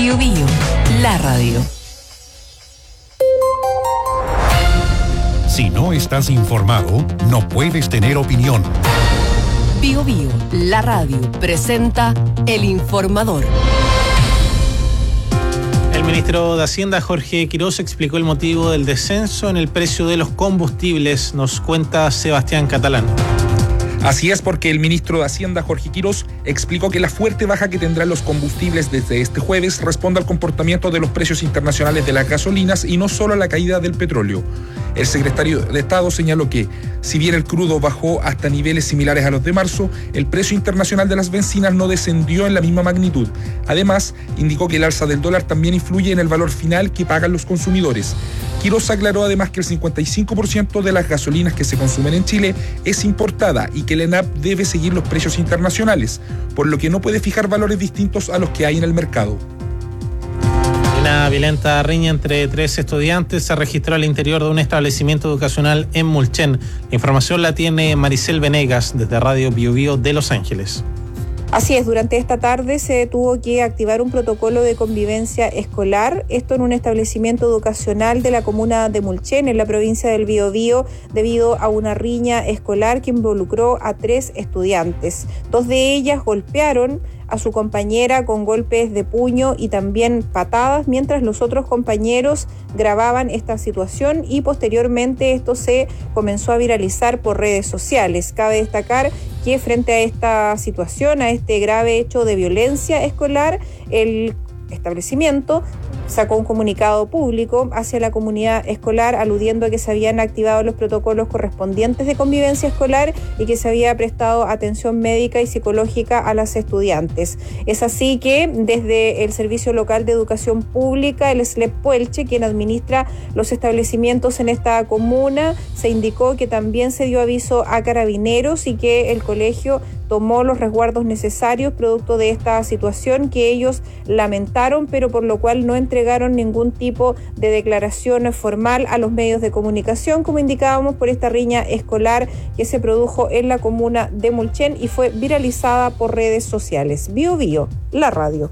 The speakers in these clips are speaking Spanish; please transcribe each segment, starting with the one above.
Bío Bío, la radio. Si no estás informado, no puedes tener opinión. Bío Bío, la radio, presenta El Informador. El ministro de Hacienda, Jorge Quirós, explicó el motivo del descenso en el precio de los combustibles. Nos cuenta Sebastián Catalán. Así es, porque el ministro de Hacienda, Jorge Quirós, explicó que la fuerte baja que tendrán los combustibles desde este jueves responde al comportamiento de los precios internacionales de las gasolinas y no solo a la caída del petróleo. El secretario de Estado señaló que, si bien el crudo bajó hasta niveles similares a los de marzo, el precio internacional de las bencinas no descendió en la misma magnitud. Además, indicó que el alza del dólar también influye en el valor final que pagan los consumidores. Quirós aclaró además que el 55% de las gasolinas que se consumen en Chile es importada y que el ENAP debe seguir los precios internacionales, por lo que no puede fijar valores distintos a los que hay en el mercado. Una violenta riña entre 3 estudiantes se registró al interior de un establecimiento educacional en Mulchen. La información la tiene Maricel Venegas desde Radio Bío Bío de Los Ángeles. Así es, durante esta tarde se tuvo que activar un protocolo de convivencia escolar, esto en un establecimiento educacional de la comuna de Mulchen, en la provincia del Biobío, debido a una riña escolar que involucró a 3 estudiantes. 2 de ellas golpearon a su compañera con golpes de puño y también patadas, mientras los otros compañeros grababan esta situación y posteriormente esto se comenzó a viralizar por redes sociales. Cabe destacar que frente a esta situación, a este grave hecho de violencia escolar, el establecimiento sacó un comunicado público hacia la comunidad escolar aludiendo a que se habían activado los protocolos correspondientes de convivencia escolar y que se había prestado atención médica y psicológica a las estudiantes. Es así que desde el Servicio Local de Educación Pública, el SLEP Puelche, quien administra los establecimientos en esta comuna, se indicó que también se dio aviso a Carabineros y que el colegio tomó los resguardos necesarios producto de esta situación que ellos lamentaron, pero por lo cual no entregaron ningún tipo de declaración formal a los medios de comunicación, como indicábamos, por esta riña escolar que se produjo en la comuna de Mulchen y fue viralizada por redes sociales. Bío Bío, la radio.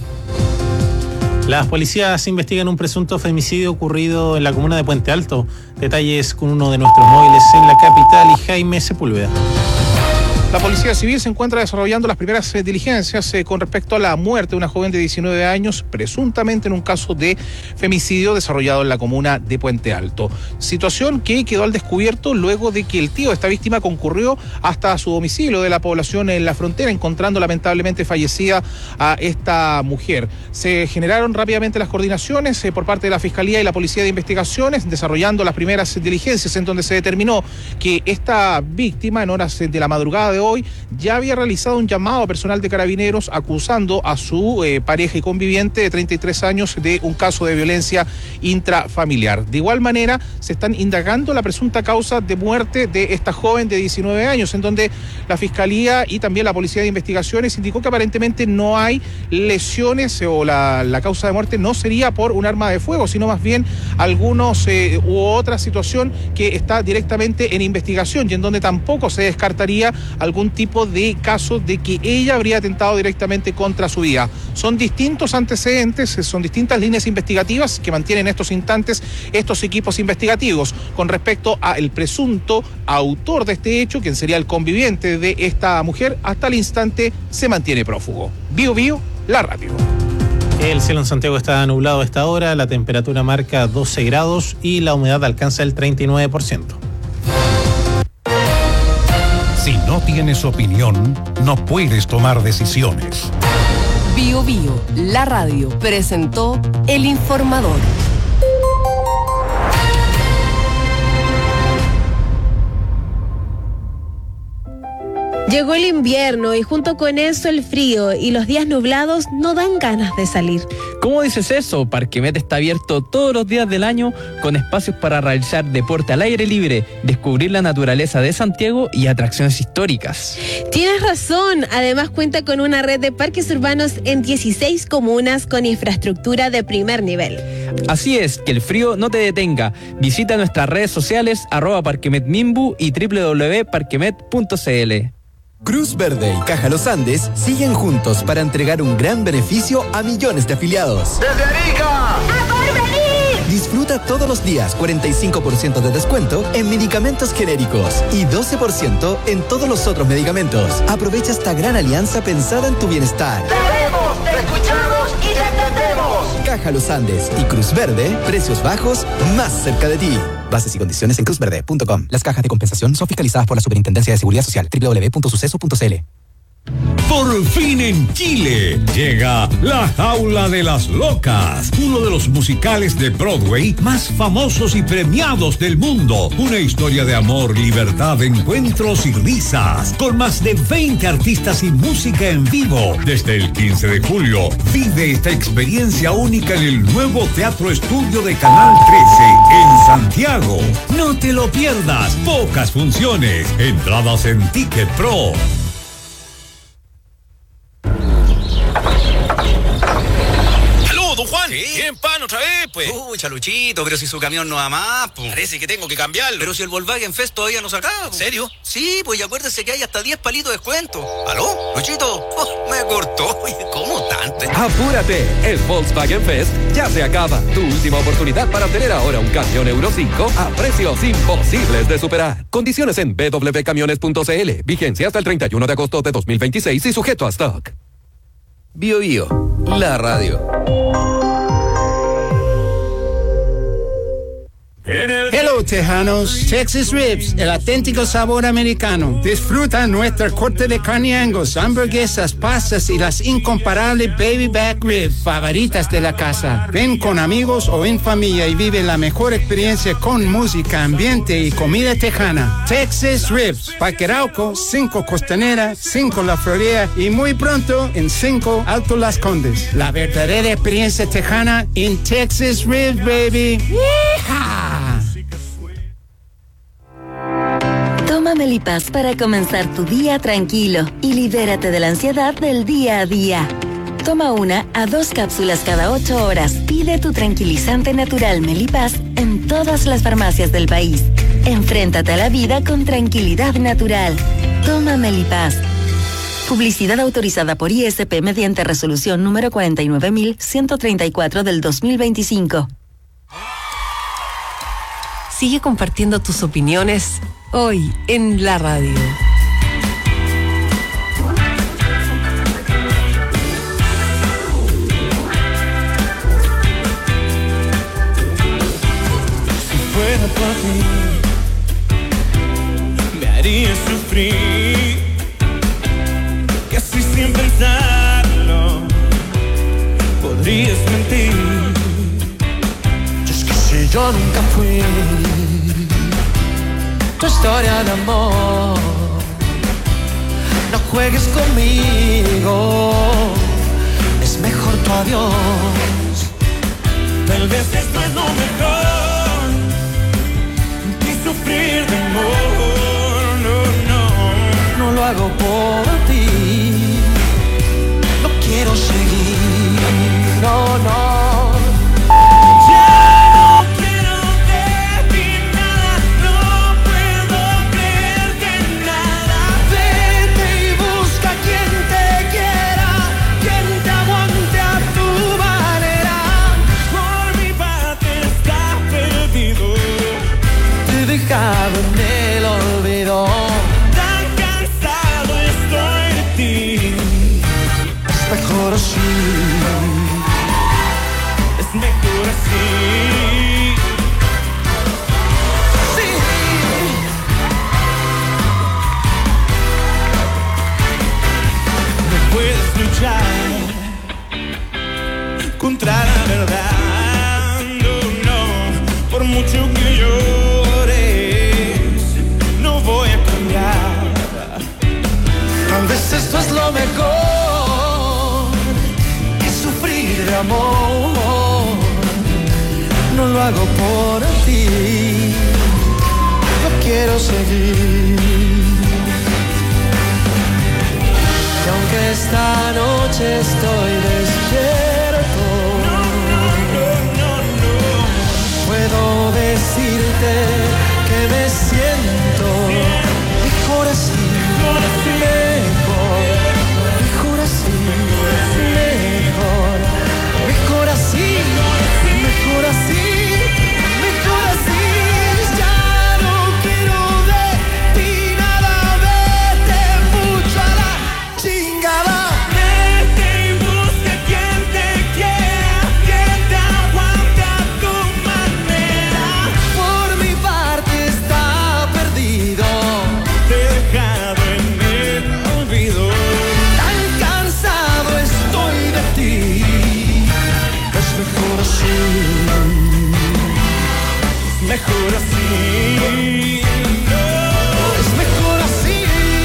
Las policías investigan un presunto femicidio ocurrido en la comuna de Puente Alto. Detalles con uno de nuestros móviles en la capital y Jaime Sepúlveda. La Policía Civil se encuentra desarrollando las primeras diligencias con respecto a la muerte de una joven de 19 años, presuntamente en un caso de femicidio desarrollado en la comuna de Puente Alto. Situación que quedó al descubierto luego de que el tío de esta víctima concurrió hasta su domicilio de la población en la frontera, encontrando lamentablemente fallecida a esta mujer. Se generaron rápidamente las coordinaciones por parte de la Fiscalía y la Policía de Investigaciones, desarrollando las primeras diligencias en donde se determinó que esta víctima en horas de la madrugada de hoy ya había realizado un llamado a personal de Carabineros acusando a su pareja y conviviente de 33 años de un caso de violencia intrafamiliar. De igual manera, se están indagando la presunta causa de muerte de esta joven de 19 años, en donde la Fiscalía y también la Policía de Investigaciones indicó que aparentemente no hay lesiones o la causa de muerte no sería por un arma de fuego, sino más bien algunos u otra situación que está directamente en investigación y en donde tampoco se descartaría algún tipo de caso de que ella habría atentado directamente contra su vida. Son distintos antecedentes, son distintas líneas investigativas que mantienen en estos instantes estos equipos investigativos con respecto al presunto autor de este hecho, quien sería el conviviente de esta mujer. Hasta el instante se mantiene prófugo. Bío Bío, la radio. El cielo en Santiago está nublado a esta hora, la temperatura marca 12 grados y la humedad alcanza el 39%. Si no tienes opinión, no puedes tomar decisiones. Bío Bío, la radio, presentó El Informador. Llegó el invierno y junto con eso el frío y los días nublados no dan ganas de salir. ¿Cómo dices eso? Parquemet está abierto todos los días del año con espacios para realizar deporte al aire libre, descubrir la naturaleza de Santiago y atracciones históricas. Tienes razón, además cuenta con una red de parques urbanos en 16 comunas con infraestructura de primer nivel. Así es, que el frío no te detenga. Visita nuestras redes sociales @parquemetmimbu y www.parquemet.cl. Cruz Verde y Caja Los Andes siguen juntos para entregar un gran beneficio a millones de afiliados. ¡Desde Arica! ¡A Porvenir! Disfruta todos los días 45% de descuento en medicamentos genéricos y 12% en todos los otros medicamentos. Aprovecha esta gran alianza pensada en tu bienestar. ¡Te vemos, te escuchamos y te entendemos! Caja Los Andes y Cruz Verde, precios bajos más cerca de ti. Bases y condiciones en cruzverde.com. Las cajas de compensación son fiscalizadas por la Superintendencia de Seguridad Social. www.suceso.cl. Por fin en Chile llega La Jaula de las Locas, uno de los musicales de Broadway más famosos y premiados del mundo. Una historia de amor, libertad, encuentros y risas, con más de 20 artistas y música en vivo. Desde el 15 de julio, vive esta experiencia única en el nuevo Teatro Estudio de Canal 13 en Santiago. No te lo pierdas, pocas funciones, entradas en Ticket Pro. Juan, ¿sí? ¿Quieren pan otra vez, pues? Chaluchito, pero si su camión no va más, pues. Parece que tengo que cambiarlo. Pero si el Volkswagen Fest todavía no se acaba. ¿En serio? Sí, pues y acuérdese que hay hasta 10 palitos de descuento. ¿Aló? Luchito, me cortó. ¿Cómo tanto? ¡Apúrate! El Volkswagen Fest ya se acaba. Tu última oportunidad para obtener ahora un camión Euro 5 a precios imposibles de superar. Condiciones en www.camiones.cl. Vigencia hasta el 31 de agosto de 2026 y sujeto a stock. Bio Bio, la radio. Hello, tejanos. Texas Ribs, el auténtico sabor americano. Disfruta nuestra corte de carne Angus, hamburguesas, pastas y las incomparables baby back ribs favoritas de la casa. Ven con amigos o en familia y vive la mejor experiencia con música, ambiente y comida tejana. Texas Ribs, Parque Arauco, 5 Costanera, 5 La Florida y muy pronto en 5 Alto Las Condes. La verdadera experiencia tejana en Texas Ribs, baby. ¡Yeehaw! Toma Melipaz para comenzar tu día tranquilo y libérate de la ansiedad del día a día. Toma 1 a 2 cápsulas cada 8 horas. Pide tu tranquilizante natural Melipaz en todas las farmacias del país. Enfréntate a la vida con tranquilidad natural. Toma Melipaz. Publicidad autorizada por ISP mediante resolución número 49134 del 2025. Sigue compartiendo tus opiniones hoy en la radio. Si fuera por ti, me haría sufrir, casi sin pensarlo, podrías mentir. Es que si yo nunca fui tu historia de amor, no juegues conmigo, es mejor tu adiós. Tal vez esto es lo mejor, ni sufrir de amor, no lo hago por ti, no quiero seguir, no. Dejado en el olvido, tan cansado estoy de ti. Es mejor así, es mejor así. Sí. No puedes luchar contra la verdad, no, por mucho que yo voy a cambiar. Tal vez esto es lo mejor, es sufrir de amor. No lo hago por ti, no quiero seguir. Y aunque esta noche estoy despierto, puedo decirte que me siento mejor así. mejor así. Es mejor así.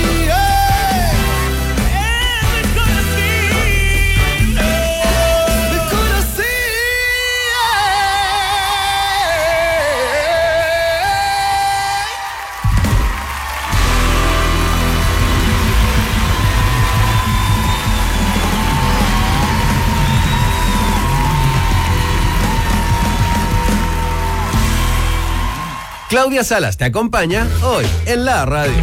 Claudia Salas te acompaña hoy en la radio.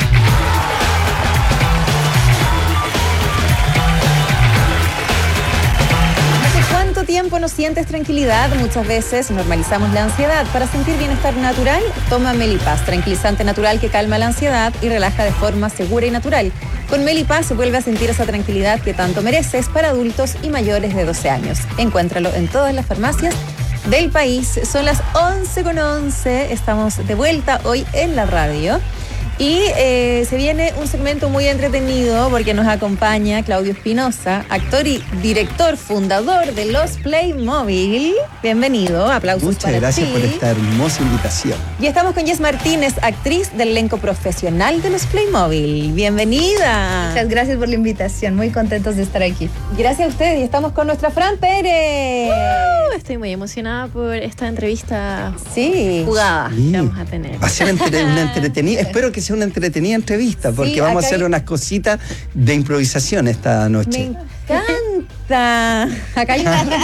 ¿Hace cuánto tiempo no sientes tranquilidad? Muchas veces normalizamos la ansiedad. Para sentir bienestar natural, toma Melipaz, tranquilizante natural que calma la ansiedad y relaja de forma segura y natural. Con Melipaz se vuelve a sentir esa tranquilidad que tanto mereces para adultos y mayores de 12 años. Encuéntralo en todas las farmacias del país. Son las 11:11, estamos de vuelta hoy en la radio y se viene un segmento muy entretenido porque nos acompaña Claudio Espinosa, actor y director fundador de los Playmobil. Bienvenido, aplausos. Muchas para gracias ti. por esta hermosa invitación. Y estamos con Jess Martínez, actriz del elenco profesional de los Playmobil. Bienvenida. Muchas gracias por la invitación, muy contentos de estar aquí. Gracias a ustedes y estamos con nuestra Fran Pérez. Estoy muy emocionada por esta entrevista jugada Sí. que vamos a tener. Va a ser una entretenida, espero que sea una entretenida entrevista, porque Sí, vamos a acá hacer hay- unas cositas de improvisación esta noche. Me encanta. Acá hay A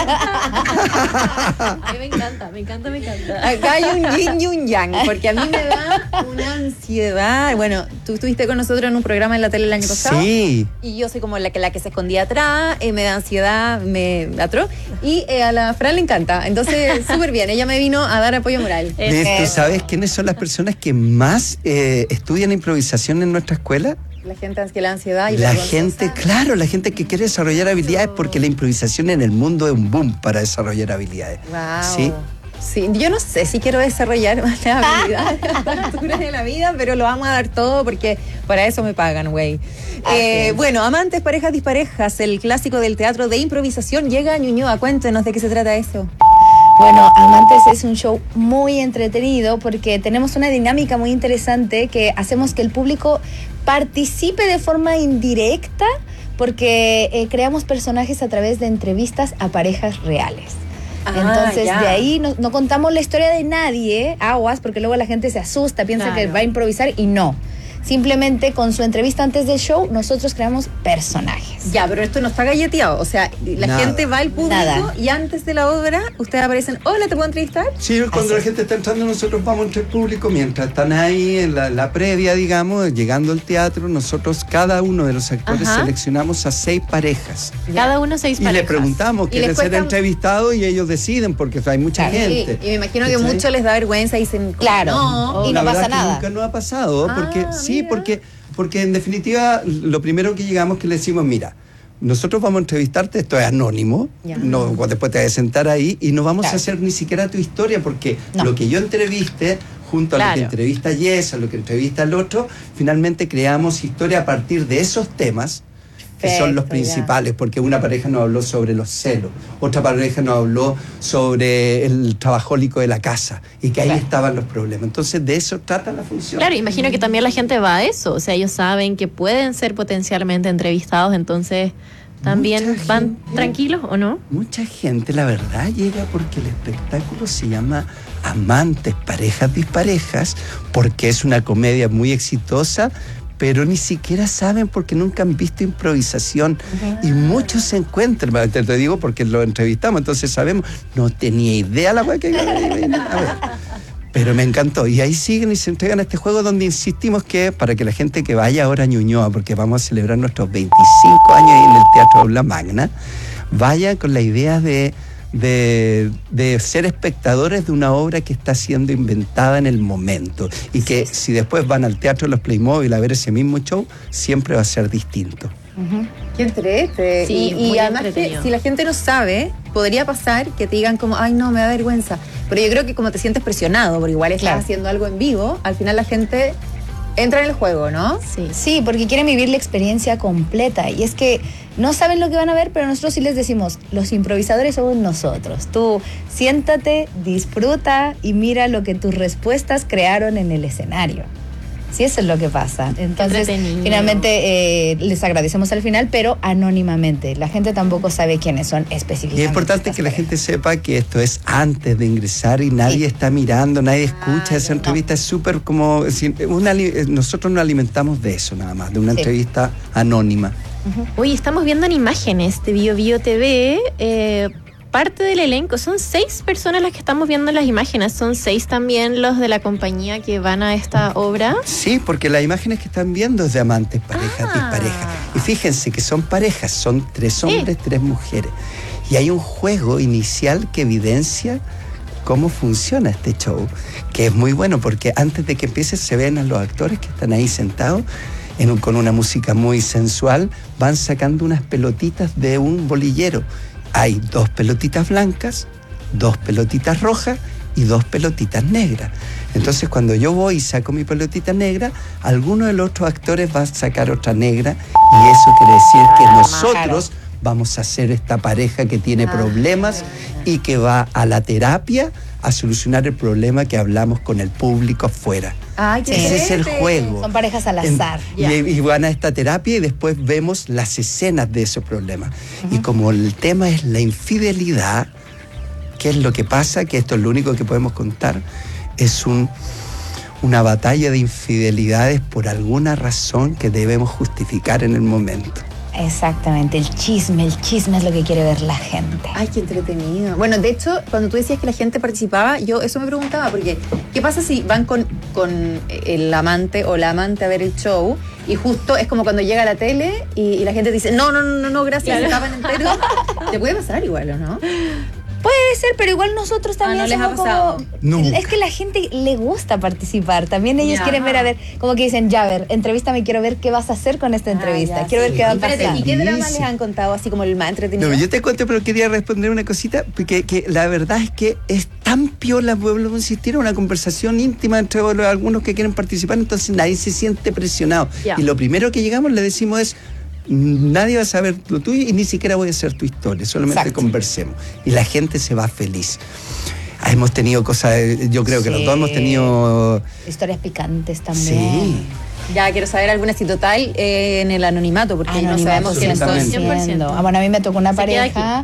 mí me encanta. Acá hay un yin y un yang, porque a mí me da una ansiedad. Bueno, tú estuviste con nosotros en un programa en la tele el año pasado. Sí. Y yo soy como la que se escondía atrás, me da ansiedad, me atroz. Y a la Fran le encanta. Entonces, súper bien. Ella me vino a dar apoyo moral. ¿Tú sabes quiénes son las personas que más estudian improvisación en nuestra escuela? La gente que la ansiedad y La vergonzosa. gente, claro, la gente que quiere desarrollar habilidades, porque la improvisación en el mundo es un boom para desarrollar habilidades. Wow. ¿Sí? Sí, yo no sé si quiero desarrollar más las habilidades a esta altura de la vida, pero lo vamos a dar todo porque para eso me pagan, güey. Bueno, amantes, parejas, disparejas, el clásico del teatro de improvisación llega a Ñuñoa. Cuéntenos de qué se trata eso. Bueno, Amantes es un show muy entretenido porque tenemos una dinámica muy interesante que hacemos que el público participe de forma indirecta porque creamos personajes a través de entrevistas a parejas reales. Entonces, ya. de ahí no contamos la historia de nadie, aguas, porque luego la gente se asusta, piensa que va a improvisar y no. Simplemente con su entrevista antes del show, nosotros creamos personajes. Ya, pero esto no está galleteado. O sea, la Nada. gente va al público Nada. y antes de la obra, ustedes aparecen, hola, ¿te puedo entrevistar? Sí, cuando la gente está entrando, nosotros vamos entre el público. Mientras están ahí en la previa, digamos, llegando al teatro, nosotros, cada uno de los actores, Ajá. seleccionamos a 6 parejas. Cada uno 6 Y parejas. les preguntamos, Y ¿quieren les ser cuesta- entrevistados? Y ellos deciden, porque hay mucha gente. Y me imagino que ¿Cachai? muchos les da vergüenza y dicen, Claro. no, Y La no verdad pasa que nada. nunca nos ha pasado, porque mira. porque en definitiva lo primero que llegamos es que le decimos, mira, nosotros vamos a entrevistarte, esto es anónimo, Ya. no, después te vas a sentar ahí y no vamos Claro. a hacer ni siquiera tu historia, porque No. lo que yo entreviste, junto a lo que Claro. entrevista Jess, a lo que entrevista el otro, finalmente creamos historia a partir de esos temas, que son los Perfecto, ya. principales, porque una pareja nos habló sobre los celos, otra pareja nos habló sobre el trabajólico de la casa, y que ahí estaban los problemas. Entonces, de eso trata la función. Claro, imagino que también la gente va a eso, o sea, ellos saben que pueden ser potencialmente entrevistados, entonces también Mucha van gente- tranquilos, ¿o no? Mucha gente, la verdad, llega porque el espectáculo se llama Amantes, Parejas, Disparejas, porque es una comedia muy exitosa, pero ni siquiera saben porque nunca han visto improvisación. Y muchos se encuentran, te digo porque lo entrevistamos, entonces sabemos, no tenía idea la weá que iba a ver. Pero me encantó. Y ahí siguen y se entregan a este juego donde insistimos que para que la gente que vaya ahora a Ñuñoa, porque vamos a celebrar nuestros 25 años ahí en el Teatro Aula Magna, vaya con la idea de ser espectadores de una obra que está siendo inventada en el momento. Y que si después van al Teatro de los Playmobil a ver ese mismo show, siempre va a ser distinto. Qué entrete. Sí, y muy además que entretenido. si la gente no sabe, podría pasar que te digan como, ay no, me da vergüenza. Pero yo creo que como te sientes presionado, porque igual estás Claro. haciendo algo en vivo, al final la gente Entra en el juego, ¿no? Sí, porque quieren vivir la experiencia completa. Y es que no saben lo que van a ver, pero nosotros sí les decimos, los improvisadores somos nosotros. Tú siéntate, disfruta y mira lo que tus respuestas crearon en el escenario. Sí, eso es lo que pasa. Entonces, finalmente les agradecemos al final, pero anónimamente. La gente tampoco sabe quiénes son específicamente. Y es importante que la gente sepa que esto es antes de ingresar y nadie está mirando, nadie escucha esa entrevista. Es súper como... nosotros nos alimentamos de eso nada más, de una entrevista anónima. Oye, estamos viendo en imágenes de BioBio TV... parte del elenco, son 6 personas las que estamos viendo en las imágenes, son 6 también los de la compañía que van a esta obra. Sí, porque las imágenes que están viendo es de amantes, parejas, disparejas. Y fíjense que son parejas, son 3 hombres, 3 mujeres. Y hay un juego inicial que evidencia cómo funciona este show, que es muy bueno porque antes de que empiece se ven a los actores que están ahí sentados con una música muy sensual, van sacando unas pelotitas de un bolillero. Hay 2 pelotitas blancas, 2 pelotitas rojas y 2 pelotitas negras. Entonces, cuando yo voy y saco mi pelotita negra, alguno de los otros actores va a sacar otra negra y eso quiere decir que nosotros vamos a ser esta pareja que tiene problemas y que va a la terapia a solucionar el problema que hablamos con el público afuera. Ay, ese es el juego. Son parejas al azar. Y van a esta terapia y después vemos las escenas de esos problemas. Y como el tema es la infidelidad, ¿qué es lo que pasa? Que esto es lo único que podemos contar. Es una batalla de infidelidades por alguna razón que debemos justificar en el momento. Exactamente, el chisme es lo que quiere ver la gente. Ay, qué entretenido. Bueno, de hecho, cuando tú decías que la gente participaba, yo eso me preguntaba, porque ¿qué pasa si van con el amante o la amante a ver el show y justo es como cuando llega a la tele y la gente dice, no, gracias, se acaban entero? Te puede pasar igual, ¿o no? Puede ser, pero igual nosotros también no les ha pasado. Es que la gente le gusta participar. También ellos quieren ver, como que dicen, ya, a ver, entrevístame, quiero ver qué vas a hacer con esta entrevista. Quiero ver qué va a pasar. ¿Y qué drama les han contado así como el más entretenido? No, yo te cuento, pero quería responder una cosita, porque que la verdad es que es tan piola, pueblo, consistir en una conversación íntima entre algunos que quieren participar, entonces nadie se siente presionado. Y lo primero que llegamos le decimos es, nadie va a saber lo tuyo y ni siquiera voy a hacer tu historia, solamente conversemos. Y la gente se va feliz. Hemos tenido cosas, yo creo que los dos hemos tenido... historias picantes también. Sí. Ya quiero saber alguna si total en el anonimato, porque no sabemos quiénes son. 100%. Bueno, a mí me tocó una pareja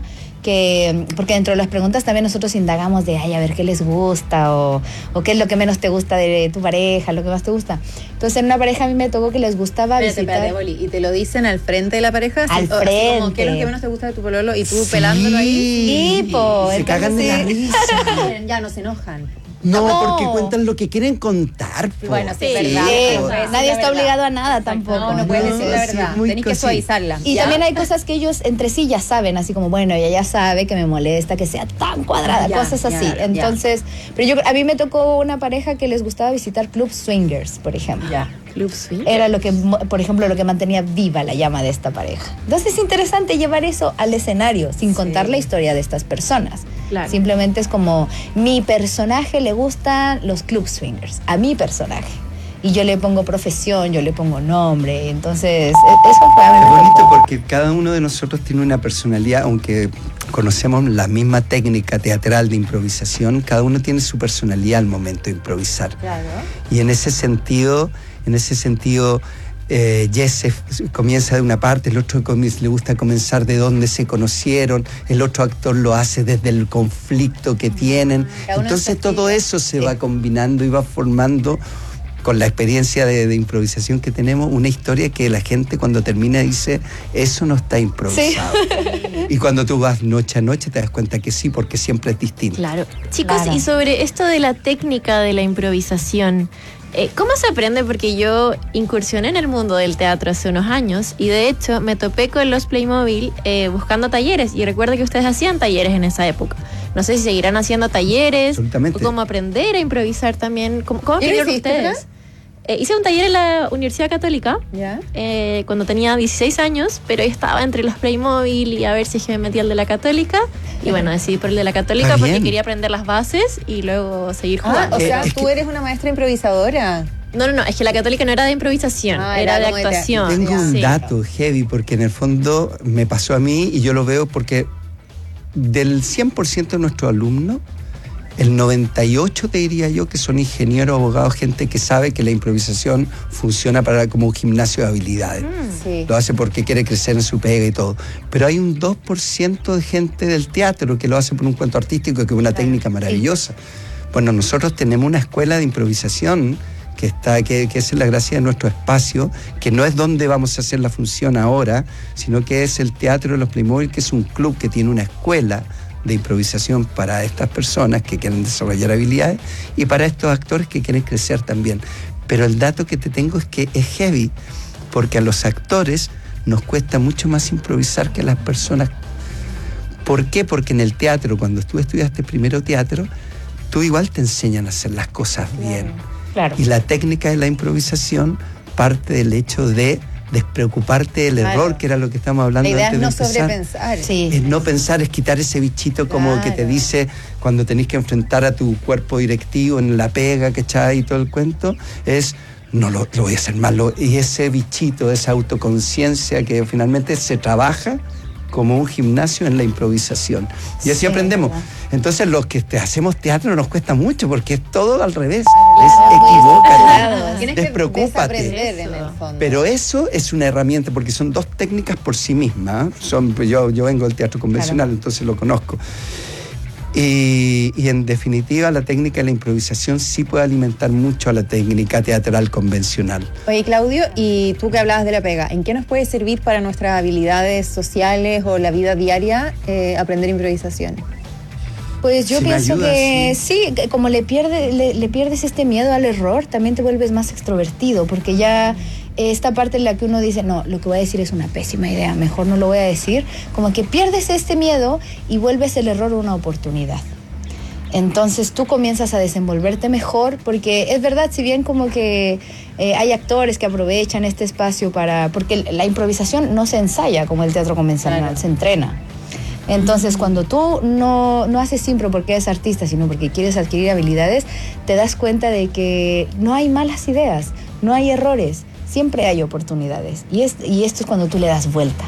porque dentro de las preguntas también nosotros indagamos de, a ver qué les gusta o qué es lo que menos te gusta de tu pareja, lo que más te gusta. Entonces en una pareja a mí me tocó que les gustaba visitar. Espérate, Boli, ¿y te lo dicen al frente de la pareja? Al frente. Como, ¿qué es lo que menos te gusta de tu pololo? Y tú pelándolo ahí. Sí, po. Se cagan de la risa. Ya no se enojan. No, porque cuentan lo que quieren contar. Bueno, sí, verdad. Nadie está obligado a nada tampoco. No puedes decir la verdad. Tenés que suavizarla. Y también hay cosas que ellos entre sí ya saben, así como, bueno, ella ya sabe que me molesta que sea tan cuadrada, cosas así. Entonces, pero a mí me tocó una pareja que les gustaba visitar club swingers, por ejemplo. Club swingers. Era lo que, por ejemplo, lo que mantenía viva la llama de esta pareja. Entonces es interesante llevar eso al escenario sin contar la historia de estas personas. Claro. Simplemente es como, mi personaje le gustan los club swingers, a mi personaje. Y yo le pongo profesión, yo le pongo nombre. Entonces, eso fue a mí. Es bonito porque cada uno de nosotros tiene una personalidad, aunque conocemos la misma técnica teatral de improvisación, cada uno tiene su personalidad al momento de improvisar. Claro. Y en ese sentido, Jesse comienza de una parte, el otro le gusta comenzar de donde se conocieron, el otro actor lo hace desde el conflicto que tienen. Entonces todo eso se va combinando y va formando, con la experiencia de improvisación que tenemos, una historia que la gente cuando termina dice, eso no está improvisado. Sí. Y cuando tú vas noche a noche te das cuenta que sí, porque siempre es distinto. Claro. Chicos, y sobre esto de la técnica de la improvisación, ¿cómo se aprende? Porque yo incursioné en el mundo del teatro hace unos años y de hecho me topé con los Playmobil buscando talleres, y recuerdo que ustedes hacían talleres en esa época. No sé si seguirán haciendo talleres o cómo aprender a improvisar también. ¿Cómo aprendieron ustedes? Hice un taller en la Universidad Católica cuando tenía 16 años, pero estaba entre los Playmobil y a ver si es que me metía el de la Católica. Y bueno, decidí por el de la Católica porque quería aprender las bases y luego seguir jugando. O sea, tú eres una maestra improvisadora. No, es que la Católica no era de improvisación, era de actuación. Tengo un dato heavy, porque en el fondo me pasó a mí y yo lo veo porque del 100% de nuestros alumnos, el 98% te diría yo que son ingenieros, abogados, gente que sabe que la improvisación funciona como un gimnasio de habilidades. Sí. Lo hace porque quiere crecer en su pega y todo. Pero hay un 2% de gente del teatro que lo hace por un cuento artístico, que es una técnica maravillosa. Bueno, nosotros tenemos una escuela de improvisación que es la gracia de nuestro espacio, que no es donde vamos a hacer la función ahora, sino que es el Teatro de los Playmobil, que es un club que tiene una escuela de improvisación para estas personas que quieren desarrollar habilidades y para estos actores que quieren crecer también. Pero el dato que te tengo es que es heavy, porque a los actores nos cuesta mucho más improvisar que a las personas. ¿Por qué? Porque en el teatro, cuando tú estudiaste primero teatro, tú igual te enseñan a hacer las cosas bien. Claro. Y la técnica de la improvisación parte del hecho de despreocuparte del error, que era lo que estamos hablando antes de empezar. La idea es no sobrepensar. Sí. Es no pensar, es quitar ese bichito como que te dice cuando tenés que enfrentar a tu cuerpo directivo en la pega, ¿cachai? Y todo el cuento, es no lo voy a hacer mal. Y ese bichito, esa autoconciencia que finalmente se trabaja como un gimnasio en la improvisación. Y así aprendemos. ¿Verdad? Entonces los que hacemos teatro nos cuesta mucho porque es todo al revés. Equivócate, despreocúpate. Pero eso es una herramienta porque son dos técnicas por sí mismas. Yo vengo del teatro convencional, entonces lo conozco. Y en definitiva la técnica de la improvisación sí puede alimentar mucho a la técnica teatral convencional. Oye, Claudio, y tú que hablabas de la pega, ¿en qué nos puede servir para nuestras habilidades sociales o la vida diaria aprender improvisación? Pues yo pienso que sí, como le pierdes este miedo al error, también te vuelves más extrovertido, porque ya esta parte en la que uno dice, no, lo que voy a decir es una pésima idea, mejor no lo voy a decir, como que pierdes este miedo y vuelves el error una oportunidad. Entonces tú comienzas a desenvolverte mejor, porque es verdad, si bien como que hay actores que aprovechan este espacio porque la improvisación no se ensaya como el teatro convencional, se entrena. Entonces, cuando tú no haces impro porque eres artista, sino porque quieres adquirir habilidades, te das cuenta de que no hay malas ideas, no hay errores, siempre hay oportunidades. Y esto es cuando tú le das vuelta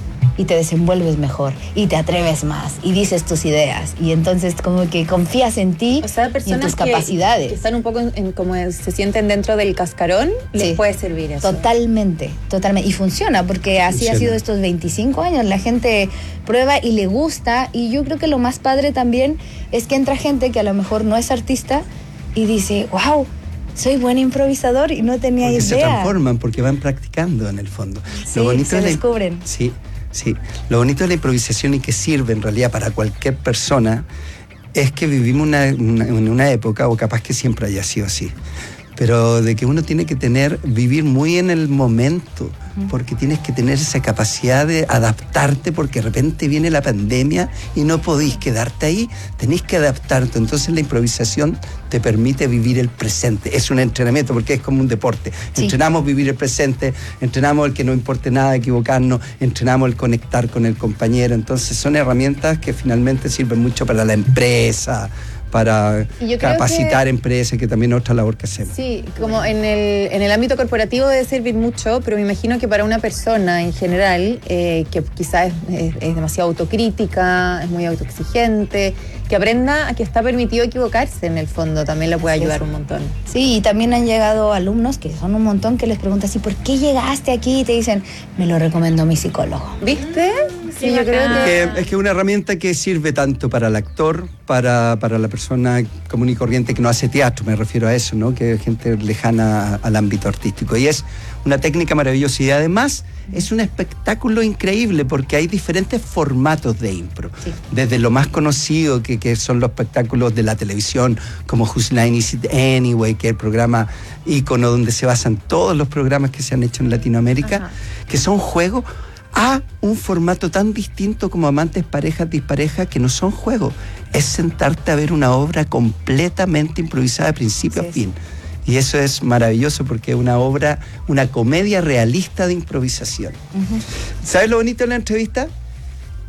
y te desenvuelves mejor y te atreves más y dices tus ideas y entonces como que confías en ti, o sea, y en tus capacidades. Que están un poco como se sienten dentro del cascarón, les puede servir eso. Totalmente. Y funciona, porque así ha sido estos 25 años. La gente prueba y le gusta, y yo creo que lo más padre también es que entra gente que a lo mejor no es artista y dice, wow, soy buen improvisador y no tenía idea. Se transforman porque van practicando en el fondo. Sí, lo bonito se descubren. Sí, lo bonito de la improvisación y que sirve en realidad para cualquier persona es que vivimos en una época, o capaz que siempre haya sido así, pero de que uno tiene que vivir muy en el momento, porque tienes que tener esa capacidad de adaptarte, porque de repente viene la pandemia y no podéis quedarte ahí, tenéis que adaptarte. Entonces la improvisación te permite vivir el presente. Es un entrenamiento porque es como un deporte. Sí. Entrenamos vivir el presente, entrenamos el que no importe nada, equivocarnos, entrenamos el conectar con el compañero. Entonces son herramientas que finalmente sirven mucho para la empresa, para capacitar empresas, que también es otra labor que hacemos. Sí, como en el ámbito corporativo debe servir mucho, pero me imagino que para una persona en general, que quizás es demasiado autocrítica, es muy autoexigente, que aprenda a que está permitido equivocarse en el fondo, también le puede ayudar un montón. Sí, y también han llegado alumnos, que son un montón, que les preguntan así, ¿por qué llegaste aquí? Y te dicen, me lo recomendó mi psicólogo. ¿Viste? Sí, yo creo que es que es una herramienta que sirve tanto para el actor, para la persona común y corriente que no hace teatro, me refiero a eso, ¿no? Que es gente lejana al ámbito artístico. Y es una técnica maravillosa y además es un espectáculo increíble porque hay diferentes formatos de impro. Sí. Desde lo más conocido, que son los espectáculos de la televisión, como Whose Line Is It Anyway, que es el programa ícono donde se basan todos los programas que se han hecho en Latinoamérica, que son juegos, a un formato tan distinto como Amantes, Parejas, Disparejas, que no son juegos. Es sentarte a ver una obra completamente improvisada de principio a fin. Y eso es maravilloso porque es una obra, una comedia realista de improvisación. ¿Sabes lo bonito de la entrevista?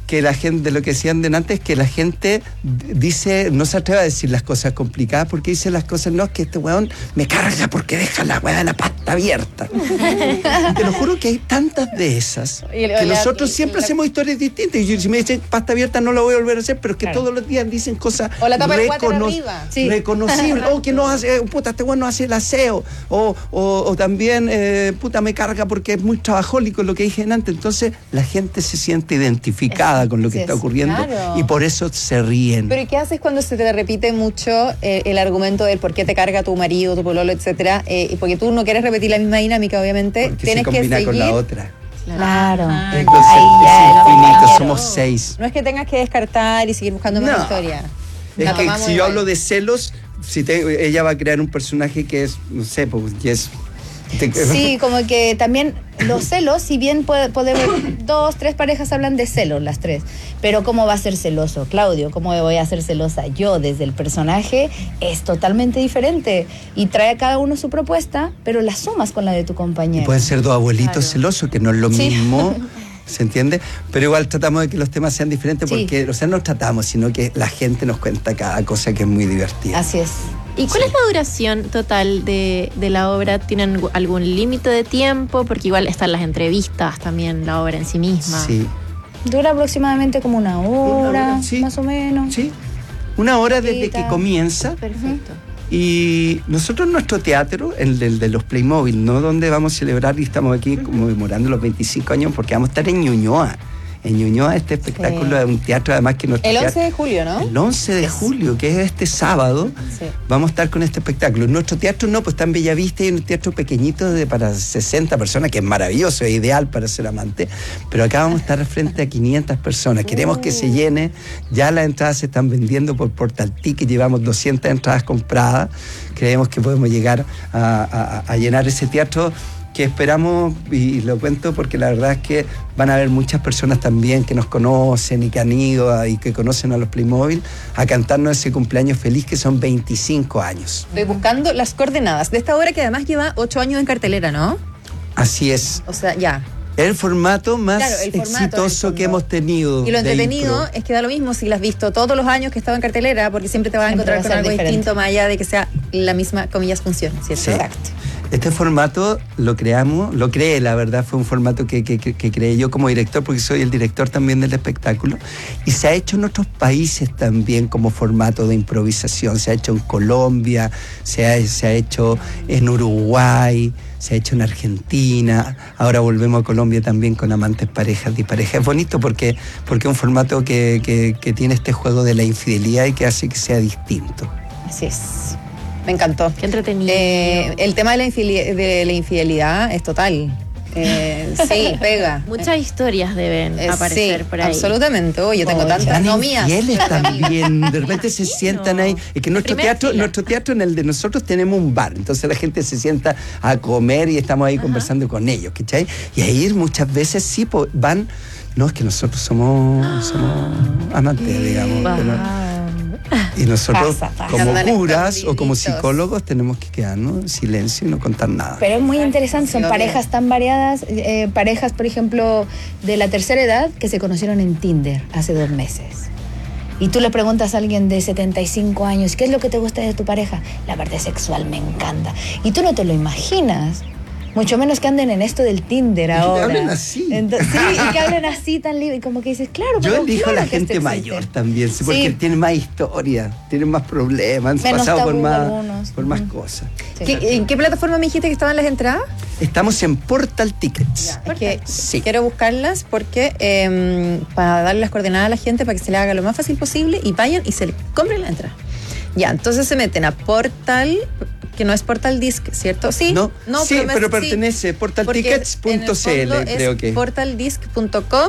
que la gente, de lo que decían delante, es que la gente dice, no se atreve a decir las cosas complicadas porque dice las cosas, no, es que este weón me carga porque deja la weá de la pasta abierta. Te lo juro que hay tantas de esas que nosotros siempre hacemos historias distintas. Y si me dicen pasta abierta no lo voy a volver a hacer, pero es que todos los días dicen cosas o la tapa del water arriba. Reconocibles. O que no hace, puta, este weón no hace el aseo. O también, puta, me carga porque es muy trabajólico, lo que dije antes. Entonces la gente se siente identificada con lo que está ocurriendo, y por eso se ríen. Pero ¿y qué haces cuando se te repite mucho el argumento del por qué te carga tu marido, tu pololo, etcétera? Y porque tú no quieres repetir la misma dinámica, obviamente, porque tienes se combina que seguir con la otra. Claro. Entonces es infinito, somos 6. No es que tengas que descartar y seguir buscando más historia. Es que si yo hablo de celos, ella va a crear un personaje que es, no sé, pues, Sí, como que también los celos, si bien podemos 2, 3 parejas hablan de celos, las 3, pero ¿cómo va a ser celoso Claudio? ¿Cómo voy a ser celosa yo desde el personaje? Es totalmente diferente y trae a cada uno su propuesta, pero la sumas con la de tu compañero. Y pueden ser 2 abuelitos celosos, que no es lo mismo. ¿Se entiende? Pero igual tratamos de que los temas sean diferentes porque, o sea, no tratamos, sino que la gente nos cuenta cada cosa que es muy divertida. Así es. ¿Y cuál es la duración total de la obra? ¿Tienen algún límite de tiempo? Porque igual están las entrevistas también, la obra en sí misma. Sí. Dura aproximadamente como una hora, más o menos. Sí. Una hora desde que comienza. Perfecto. Y nosotros nuestro teatro, el de los Playmobil, ¿no? Donde vamos a celebrar y estamos aquí conmemorando los 25 años porque vamos a estar en Ñuñoa. En Ñuñoa este espectáculo es un teatro además que nuestro el 11 teatro, de julio, ¿no? El 11 de julio, que es este sábado, vamos a estar con este espectáculo. Nuestro teatro no, pues está en Bellavista y en un teatro pequeñito para 60 personas, que es maravilloso, es ideal para ser amante, pero acá vamos a estar frente a 500 personas. Queremos que se llene, ya las entradas se están vendiendo por Portal Ticket, llevamos 200 entradas compradas, creemos que podemos llegar a llenar ese teatro, que esperamos, y lo cuento porque la verdad es que van a haber muchas personas también que nos conocen y que han ido y que conocen a los Playmobil a cantarnos ese cumpleaños feliz, que son 25 años. Estoy buscando las coordenadas de esta obra que además lleva 8 años en cartelera, ¿no? Así es. O sea, ya. El formato más exitoso que hemos tenido. Y lo entretenido es que da lo mismo si la has visto todos los años que estaba en cartelera, porque siempre te vas a encontrar con algo distinto, más allá de que sea la misma, comillas, función, ¿cierto? Sí. Exacto. Este formato lo creé, la verdad, fue un formato que creé yo como director, porque soy el director también del espectáculo, y se ha hecho en otros países también como formato de improvisación. Se ha hecho en Colombia, se ha hecho en Uruguay, se ha hecho en Argentina, ahora volvemos a Colombia también con Amantes, Parejas, Disparejas. Es bonito porque es un formato que tiene este juego de la infidelidad y que hace que sea distinto. Así es. Me encantó. Qué entretenido. El tema de la infidelidad es total. Sí, pega. Muchas historias deben aparecer por ahí. Absolutamente. Yo tengo tantas, no mías. Infieles también. De repente se sientan ahí. Es que nuestro teatro, en el de nosotros tenemos un bar. Entonces la gente se sienta a comer y estamos ahí conversando con ellos, ¿cachai? Y ahí muchas veces sí van. No, es que nosotros somos amantes, digamos. Y nosotros, como curas o como psicólogos, tenemos que quedarnos en silencio y no contar nada. Pero es muy interesante, son parejas tan variadas, parejas, por ejemplo, de la tercera edad que se conocieron en Tinder hace 2 meses. Y tú le preguntas a alguien de 75 años, ¿qué es lo que te gusta de tu pareja? La parte sexual me encanta. Y tú no te lo imaginas. Mucho menos que anden en esto del Tinder ahora. Y que hablen así. Y que hablen así tan libre. Y como que dices, claro, yo elijo a la gente mayor también, porque tienen más historia, tienen más problemas, han pasado por más cosas. Sí. ¿En qué plataforma me dijiste que estaban las entradas? Estamos en Portal Tickets. Quiero buscarlas porque para darle las coordenadas a la gente para que se le haga lo más fácil posible y vayan y se le compren la entrada. Ya, entonces se meten a Portal, que no es Portal Disc, ¿cierto? Sí, pero pertenece a portaltickets.cl, creo que. Portaldisc.com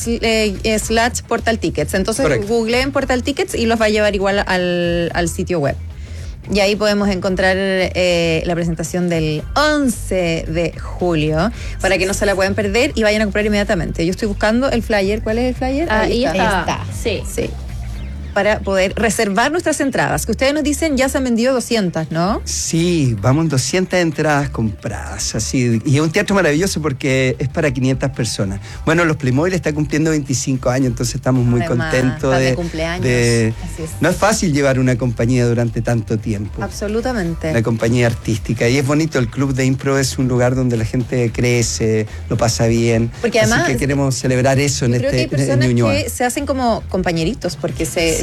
/Portal Tickets. Entonces googleen Portal Tickets y los va a llevar igual al sitio web. Y ahí podemos encontrar la presentación del 11 de julio para que no se la puedan perder y vayan a comprar inmediatamente. Yo estoy buscando el flyer. ¿Cuál es el flyer? Ahí está. Sí. para poder reservar nuestras entradas, que ustedes nos dicen ya se han vendido 200, ¿no? Sí, vamos 200 entradas compradas, así, y es un teatro maravilloso porque es para 500 personas. Bueno, los Playmobil está cumpliendo 25 años, entonces estamos muy contentos de cumpleaños. Así es. No es fácil llevar una compañía durante tanto tiempo. Absolutamente. La compañía artística, y es bonito, el club de impro es un lugar donde la gente crece, lo pasa bien, porque además, así que queremos celebrar eso en creo que hay personas Ñuñoa. que se hacen como compañeritos porque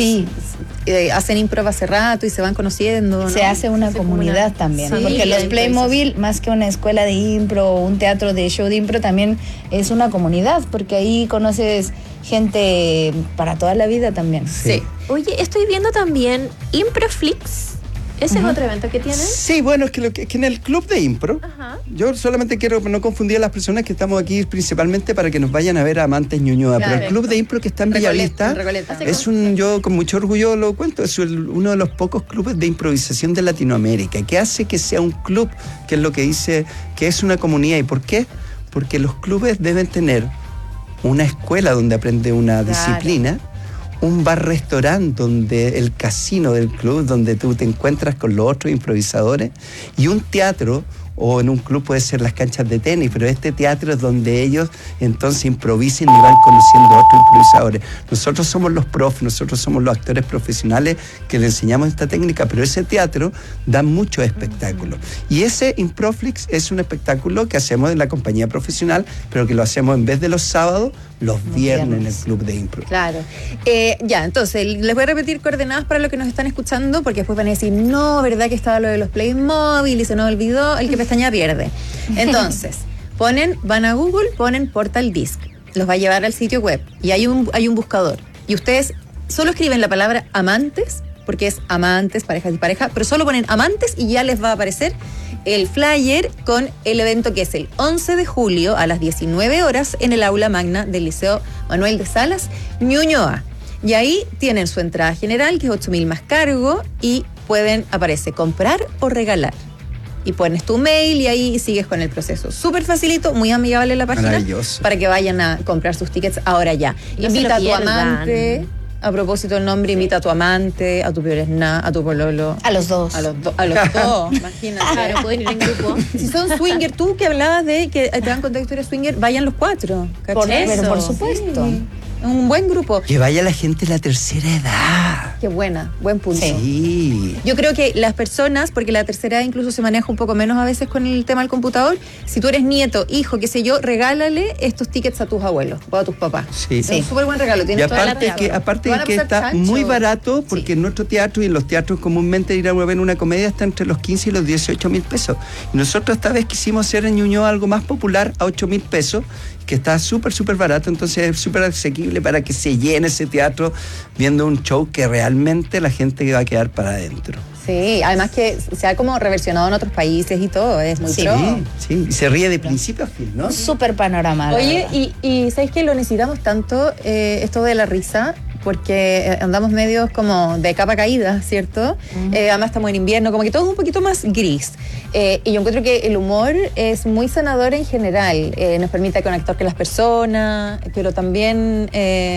hacen impro hace rato y se van conociendo, ¿no? Se hace una comunidad también, sí, porque los Playmobil, más que una escuela de impro o un teatro de show de impro, también es una comunidad, porque ahí conoces gente para toda la vida también. Sí. Oye, estoy viendo también Improflix. ¿Ese es otro evento que tienen? Sí, bueno, es que en el club de impro, yo solamente quiero no confundir a las personas que estamos aquí principalmente para que nos vayan a ver a Amantes Ñuñoa, pero el club de impro que está en Bellavista es yo con mucho orgullo lo cuento, es uno de los pocos clubes de improvisación de Latinoamérica, que hace que sea un club, que es lo que dice, que es una comunidad. ¿Y por qué? Porque los clubes deben tener una escuela donde aprende una disciplina, un bar-restaurante donde el casino del club, donde tú te encuentras con los otros improvisadores, y un teatro, o en un club puede ser las canchas de tenis, pero este teatro es donde ellos entonces improvisen y van conociendo a otros improvisadores. Nosotros somos los profes, nosotros somos los actores profesionales que le enseñamos esta técnica, pero ese teatro da muchos espectáculos. Y ese Improflix es un espectáculo que hacemos en la compañía profesional, pero que lo hacemos en vez de los sábados, los viernes en el club de impro. Claro. Entonces, les voy a repetir coordenadas para los que nos están escuchando, porque después van a decir, no, ¿verdad que estaba lo de los Playmobil y se nos olvidó? El que pestaña pierde. Entonces, van a Google, ponen Portal Disc. Los va a llevar al sitio web y hay un buscador. Y ustedes solo escriben la palabra amantes, porque es amantes, parejas y pareja, pero solo ponen amantes y ya les va a aparecer el flyer con el evento que es el 11 de julio a las 19 horas en el aula magna del Liceo Manuel de Salas, Ñuñoa. Y ahí tienen su entrada general, que es 8.000 más cargo, y aparece comprar o regalar. Y pones tu mail y ahí sigues con el proceso. Súper facilito, muy amigable la página. Maravilloso. Para que vayan a comprar sus tickets ahora ya. No invita a tu pierdan. amante. A propósito del nombre, invita a tu amante, a tu peoresna, a tu pololo. A los dos. A los dos, imagínate. Claro, pueden ir en grupo. Si son swinger, tú que hablabas de que te dan contacto de swinger, vayan los 4. Pero por supuesto. Sí. Un buen grupo. Que vaya la gente de la tercera edad. Qué buena, buen punto. Sí. Yo creo que las personas, porque la tercera edad incluso se maneja un poco menos a veces con el tema del computador, si tú eres nieto, hijo, qué sé yo, regálale estos tickets a tus abuelos o a tus papás. Sí. Es un súper buen regalo. Y aparte que está muy barato, porque en nuestro teatro y en los teatros comúnmente ir a ver una comedia está entre los 15 y los 18.000 pesos. Y nosotros esta vez quisimos hacer en Ñuñoa algo más popular a 8.000 pesos, que está súper barato, entonces es súper asequible para que se llene ese teatro viendo un show que realmente la gente va a quedar para adentro. Sí, además que se ha como reversionado en otros países y todo, es muy pro. Sí, y se ríe de principio a fin, ¿no? Súper panorama. Oye, y ¿sabes qué? Lo necesitamos tanto, esto de la risa, porque andamos medios como de capa caída, ¿cierto? Además estamos en invierno, como que todo es un poquito más gris. Y yo encuentro que el humor es muy sanador en general. Nos permite conectar con las personas, pero también...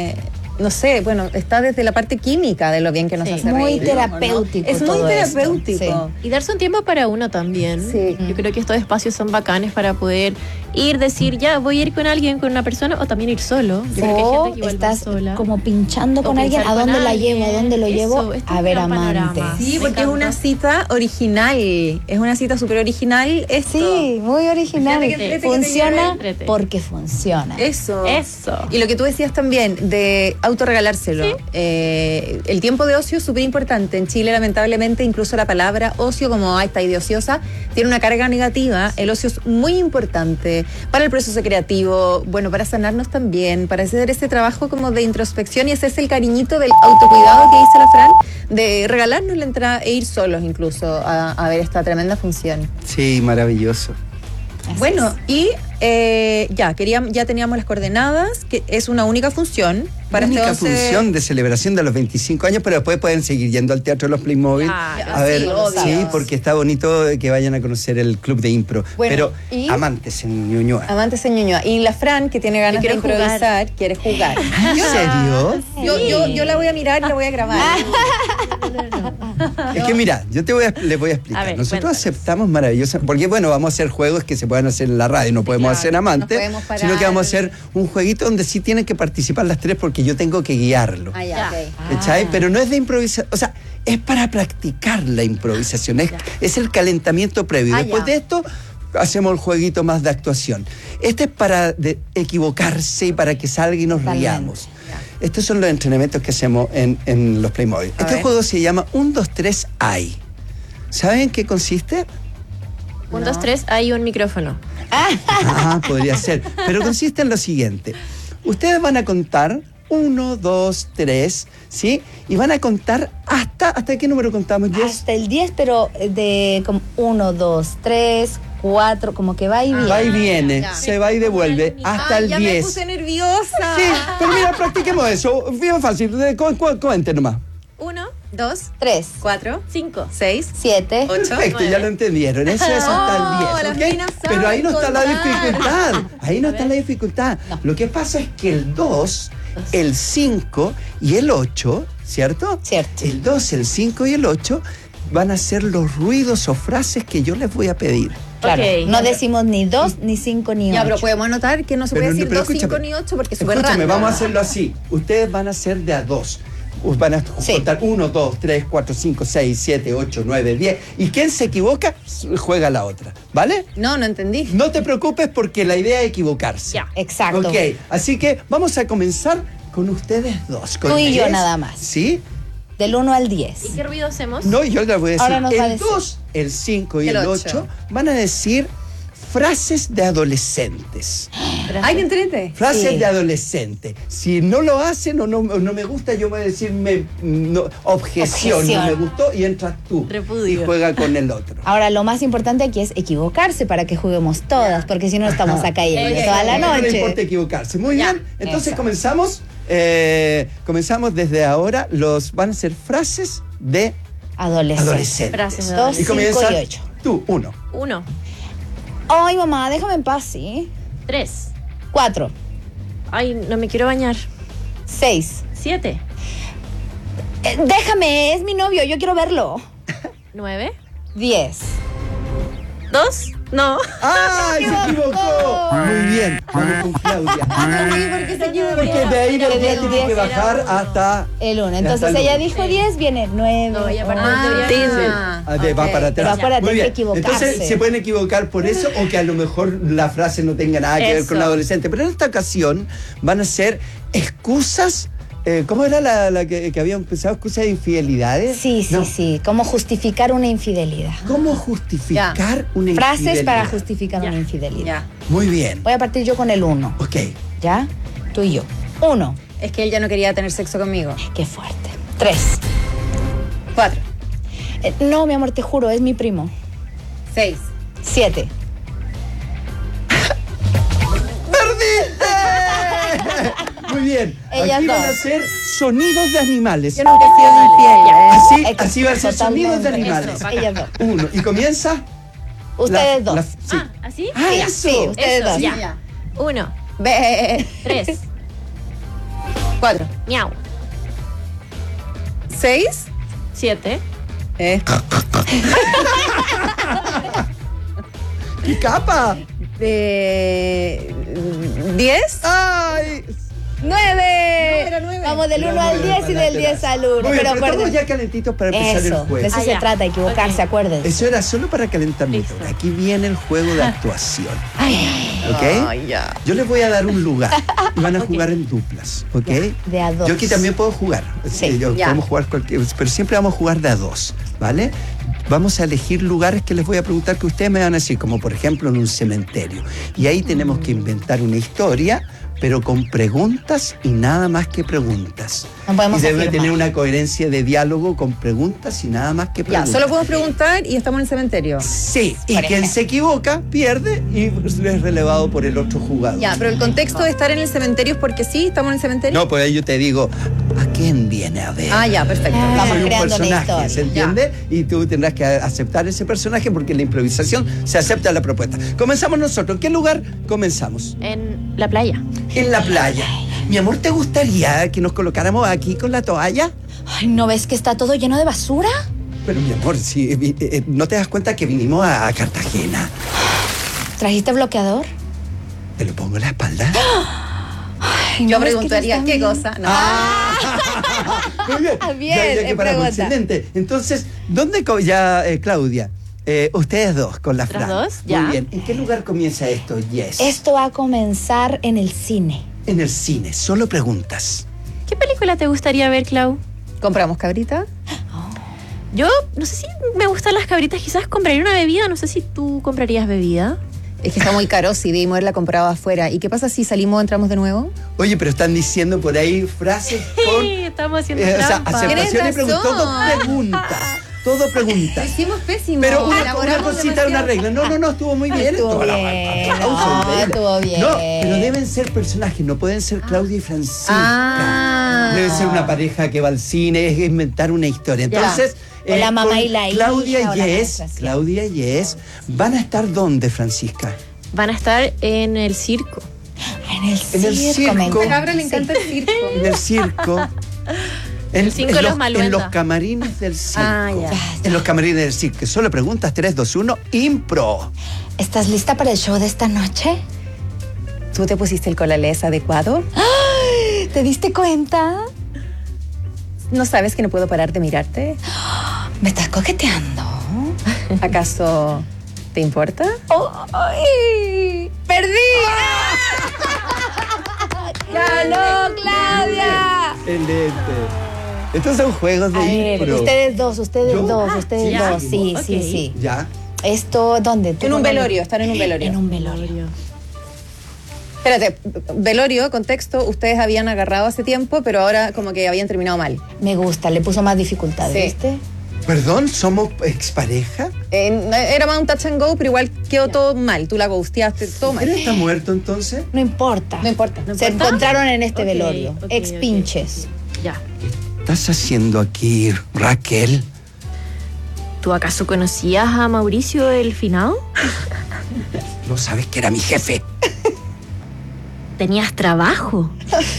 no sé, bueno, está desde la parte química de lo bien que nos hace reír. Muy terapéutico. ¿No? Es muy terapéutico. Y darse un tiempo para uno también. Sí. Yo creo que estos espacios son bacanes para poder decir, ya, voy a ir con alguien, con una persona, o también ir solo. Yo creo que hay gente que igual estás va sola. como pinchando con alguien, ¿a dónde la llevo? ¿A dónde lo llevo? A ver amantes. Sí, porque es una cita original. Es una cita súper original. Sí, muy original. Funciona porque funciona. Eso. Y lo que tú decías también de autorregalárselo. ¿Sí? El tiempo de ocio es súper importante. En Chile, lamentablemente, incluso la palabra ocio, como está idiociosa, tiene una carga negativa. El ocio es muy importante para el proceso creativo, bueno, para sanarnos también, para hacer ese trabajo como de introspección y ese es el cariñito del autocuidado que dice la Fran, de regalarnos la entrada e ir solos incluso a ver esta tremenda función. Sí, maravilloso. Bueno, y ya teníamos las coordenadas, que es una única función, Para única función de celebración de los 25 años, pero después pueden seguir yendo al Teatro de los Playmobil. A ver, sí, porque está bonito que vayan a conocer el club de impro. Bueno, pero Amantes en Ñuñoa. Amantes en Ñuñoa. Y la Fran, que tiene ganas de improvisar, quiere jugar. ¿En serio? Yo la voy a mirar y la voy a grabar. Es que mira, les voy a explicar. Nosotros aceptamos maravillosa, porque bueno, vamos a hacer juegos que se puedan hacer en la radio, no podemos hacer Amantes, sino que vamos a hacer un jueguito donde sí tienen que participar las tres porque yo tengo que guiarlo. ¿Cachai? Pero no es de improvisación, o sea, es para practicar la improvisación, es el calentamiento previo. Después de esto hacemos el jueguito más de actuación. Este es para equivocarse y para que salga y nos riamos. Estos son los entrenamientos que hacemos en los Playmobil. Este juego se llama 1, 2, 3, hay. ¿Saben en qué consiste? 1, 2, 3, hay un micrófono. Podría ser. Pero consiste en lo siguiente. Ustedes van a contar 1, 2, 3, ¿sí? Y van a contar ¿hasta qué número contamos, Jess? Hasta el 10, pero de como 1, 2, 3, 4, como que va y viene. Va y viene, se va y devuelve hasta el 10. Ya me puse nerviosa. Sí, pero mira, practiquemos eso. Bien fácil, cuente nomás. 1, 2, 3, 4, 5, 6, 7, 8. Perfecto, ya lo entendieron. Eso es hasta el 10. ¿Okay? Pero ahí no está la dificultad. Ahí no está la dificultad. Lo que pasa es que el 2, el 5 y el 8, ¿cierto? Cierto. El 2, el 5 y el 8 van a ser los ruidos o frases que yo les voy a pedir. Claro, no decimos ni 2, ni 5, ni 8. Ya, pero podemos anotar que no se puede decir 2, 5 ni 8 porque es súper raro. Vamos a hacerlo así. Ustedes van a hacer de a 2. Van a contar 1, 2, 3, 4, 5, 6, 7, 8, 9, 10. Y quien se equivoca, juega la otra. ¿Vale? No entendí. No te preocupes porque la idea es equivocarse. Ya, exacto. Ok, así que vamos a comenzar con ustedes dos. Tú y yo nada más. ¿Sí? Del 1 al 10. ¿Y qué ruido hacemos? No, yo les voy a decir. Ahora nos va a El decir. 2, el 5 y el 8 van a decir frases de adolescentes. ¡Ay, qué entrete! Frases de adolescente. Si no lo hacen o no me gusta, yo voy a decir objeción, no me gustó, y entras tú. Repudio. Y juega con el otro. Ahora, lo más importante aquí es equivocarse para que juguemos todas, porque si no estamos acá yendo toda la No noche. le importa equivocarse. Muy bien. Entonces comenzamos. Comenzamos desde ahora. Van a ser frases de adolescentes. Frases de 2, Y 5 comienza y 8. tú, 1. 1, Ay, mamá, déjame en paz, ¿sí? 3. 4, Ay, no me quiero bañar. 6. 7, Déjame, es mi novio, yo quiero verlo. 9, 10. 2, no. ¡Ay, se equivocó! Muy bien, vamos con Claudia. ¿Por qué se equivocó? Porque de ahí Del tiene que 10 bajar hasta el 1. Entonces hasta el ella uno. dijo 10, viene 9. No, y aparte debería Va para atrás. Pero acuérdate, Muy hay que bien. equivocarse. Entonces se pueden equivocar por eso o que a lo mejor la frase no tenga nada que ver con Eso. la adolescente. Pero en esta ocasión van a ser excusas. ¿Cómo era la que habían pensado? ¿Excusas de infidelidades? Sí. ¿Cómo justificar una infidelidad? ¿Cómo justificar una infidelidad? Frases para justificar una infidelidad. Muy bien. Voy a partir yo con el 1. Ok. ¿Ya? Tú y yo. 1. Es que él ya no quería tener sexo conmigo. Qué fuerte. 3. 4, No, mi amor, te juro, es mi primo. 6, 7. ¡Perdiste! Muy bien. Ellas Aquí van a dos. ser sonidos de animales. Yo nunca he sido infiel. Así va a ser sonidos de Totalmente. animales. Eso, ellas dos. 1. Y comienza. Ustedes dos. Sí. ¿Así? Ah, Ya, eso. sí, ustedes Eso, dos. ya. 1, Ve. 3, 4, miau. 6, 7, ¡Qué capa! 10. ¡Ay! 9. era 9. Vamos del Era 1 al 9, 10 y del 10 al 1. Muy bien, Pero pero estamos acuérdense. ya calentitos para empezar el Eso, de juego. eso se ya. trata, equivocarse, Ok. acuérdense. Eso era solo para calentar motores. Aquí viene el juego de actuación. ¿Ok? ya. Yo les voy a dar un lugar y van a jugar en duplas. ¿Ok? De a 2. Yo aquí también puedo jugar. Sí, Yo ya. podemos jugar cualquier, pero siempre vamos a jugar de a 2. ¿Vale? Vamos a elegir lugares que les voy a preguntar que ustedes me van a decir, como por ejemplo en un cementerio. Y ahí tenemos que inventar una historia pero con preguntas y nada más que preguntas. No podemos y debe afirmar. tener una coherencia de diálogo con preguntas y nada más que Ya, preguntas. solo podemos preguntar y estamos en el cementerio. Sí, y quien se equivoca pierde y es relevado por el otro jugador. Ya, pero el contexto de estar en el cementerio es porque sí, estamos en el cementerio. No, pues ahí yo te digo, ¿a quién viene a ver? Ah, ya, perfecto. Vamos Soy un creando una personaje, historia. ¿se entiende? Y tú tendrás que aceptar ese personaje porque en la improvisación se acepta la propuesta. Comenzamos nosotros. ¿En qué lugar comenzamos? En la playa. En la playa. Mi amor, ¿te gustaría que nos colocáramos aquí con la toalla? Ay, ¿no ves que está todo lleno de basura? Pero mi amor, si ¿no te das cuenta que vinimos a Cartagena? ¿Trajiste bloqueador? ¿Te lo pongo en la espalda? Ay, Yo ¿no ves que preguntaría ya qué está cosa. No. Muy bien. Bien, ya que paramos. pregunta. Excelente. Entonces, ¿dónde Claudia? Ustedes dos con la ¿Nosotras Fran. dos? Ya. Muy bien. ¿En qué lugar comienza esto, Yes? Esto va a comenzar en el cine. En el cine. Solo preguntas. ¿Qué película te gustaría ver, Clau? ¿Compramos cabrita? Yo no sé si me gustan las cabritas, quizás compraría una bebida, no sé si tú comprarías bebida. Es que está muy caro, si debimos haberla comprado afuera. ¿Y qué pasa si salimos, entramos de nuevo? Oye, pero están diciendo por ahí frases con... Sí, estamos haciendo o sea, trampa. aceptación y preguntas. razón. Todo preguntas. Todo preguntas. Hicimos pésimo. Pero una Elaboramos cosita, una regla. No, estuvo muy bien. Estuvo Toda la- bien. aplauso, No, increíble. estuvo bien. No, pero deben ser personajes, no pueden ser Claudia y Francisca. Ah. Debe ser una pareja que va al cine, es inventar una historia. Ya. Entonces, O la mamá con y la hija, Claudia o la y maestra, sí. Claudia y Yes, ¿van a estar dónde, Francisca? Van a estar en el circo. En el En el circo. me A encanta. Cabra le encanta el circo. En el circo. El circo de los en Maluenda. los camarines del circo. Ah, ya. En los camarines del circo. Solo preguntas 3, 2, 1, impro. ¿Estás lista para el show de esta noche? ¿Tú te pusiste el colalés adecuado? ¡Ay! ¿Te diste cuenta? ¿No sabes que no puedo parar de mirarte? ¿Me estás coqueteando? ¿Acaso te importa? ¡Ay! ¡Perdí! ¡Ganó, Claudia! Excelente. Estos son juegos de A ver, impro. ustedes dos, ¿Yo? ustedes ya. dos. Sí, Ok. sí, sí. ¿Ya? Esto, ¿dónde? ¿Tú En un dónde? velorio, están en un velorio. En un velorio. Espérate, velorio, contexto, ustedes habían agarrado hace tiempo, pero ahora como que habían terminado mal. Me gusta, le puso más dificultad, Sí. ¿viste? Perdón, ¿somos expareja? Era más un touch and go, pero igual quedó todo mal. Tú la ghosteaste, todo mal. ¿Él está muerto entonces? No importa. No importa. Se encontraron en este Ok, velorio. ok, Ex ok. pinches. Ya. ¿Qué estás haciendo aquí, Raquel? ¿Tú acaso conocías a Mauricio el finado? ¿No sabes que era mi jefe? ¿Tenías trabajo?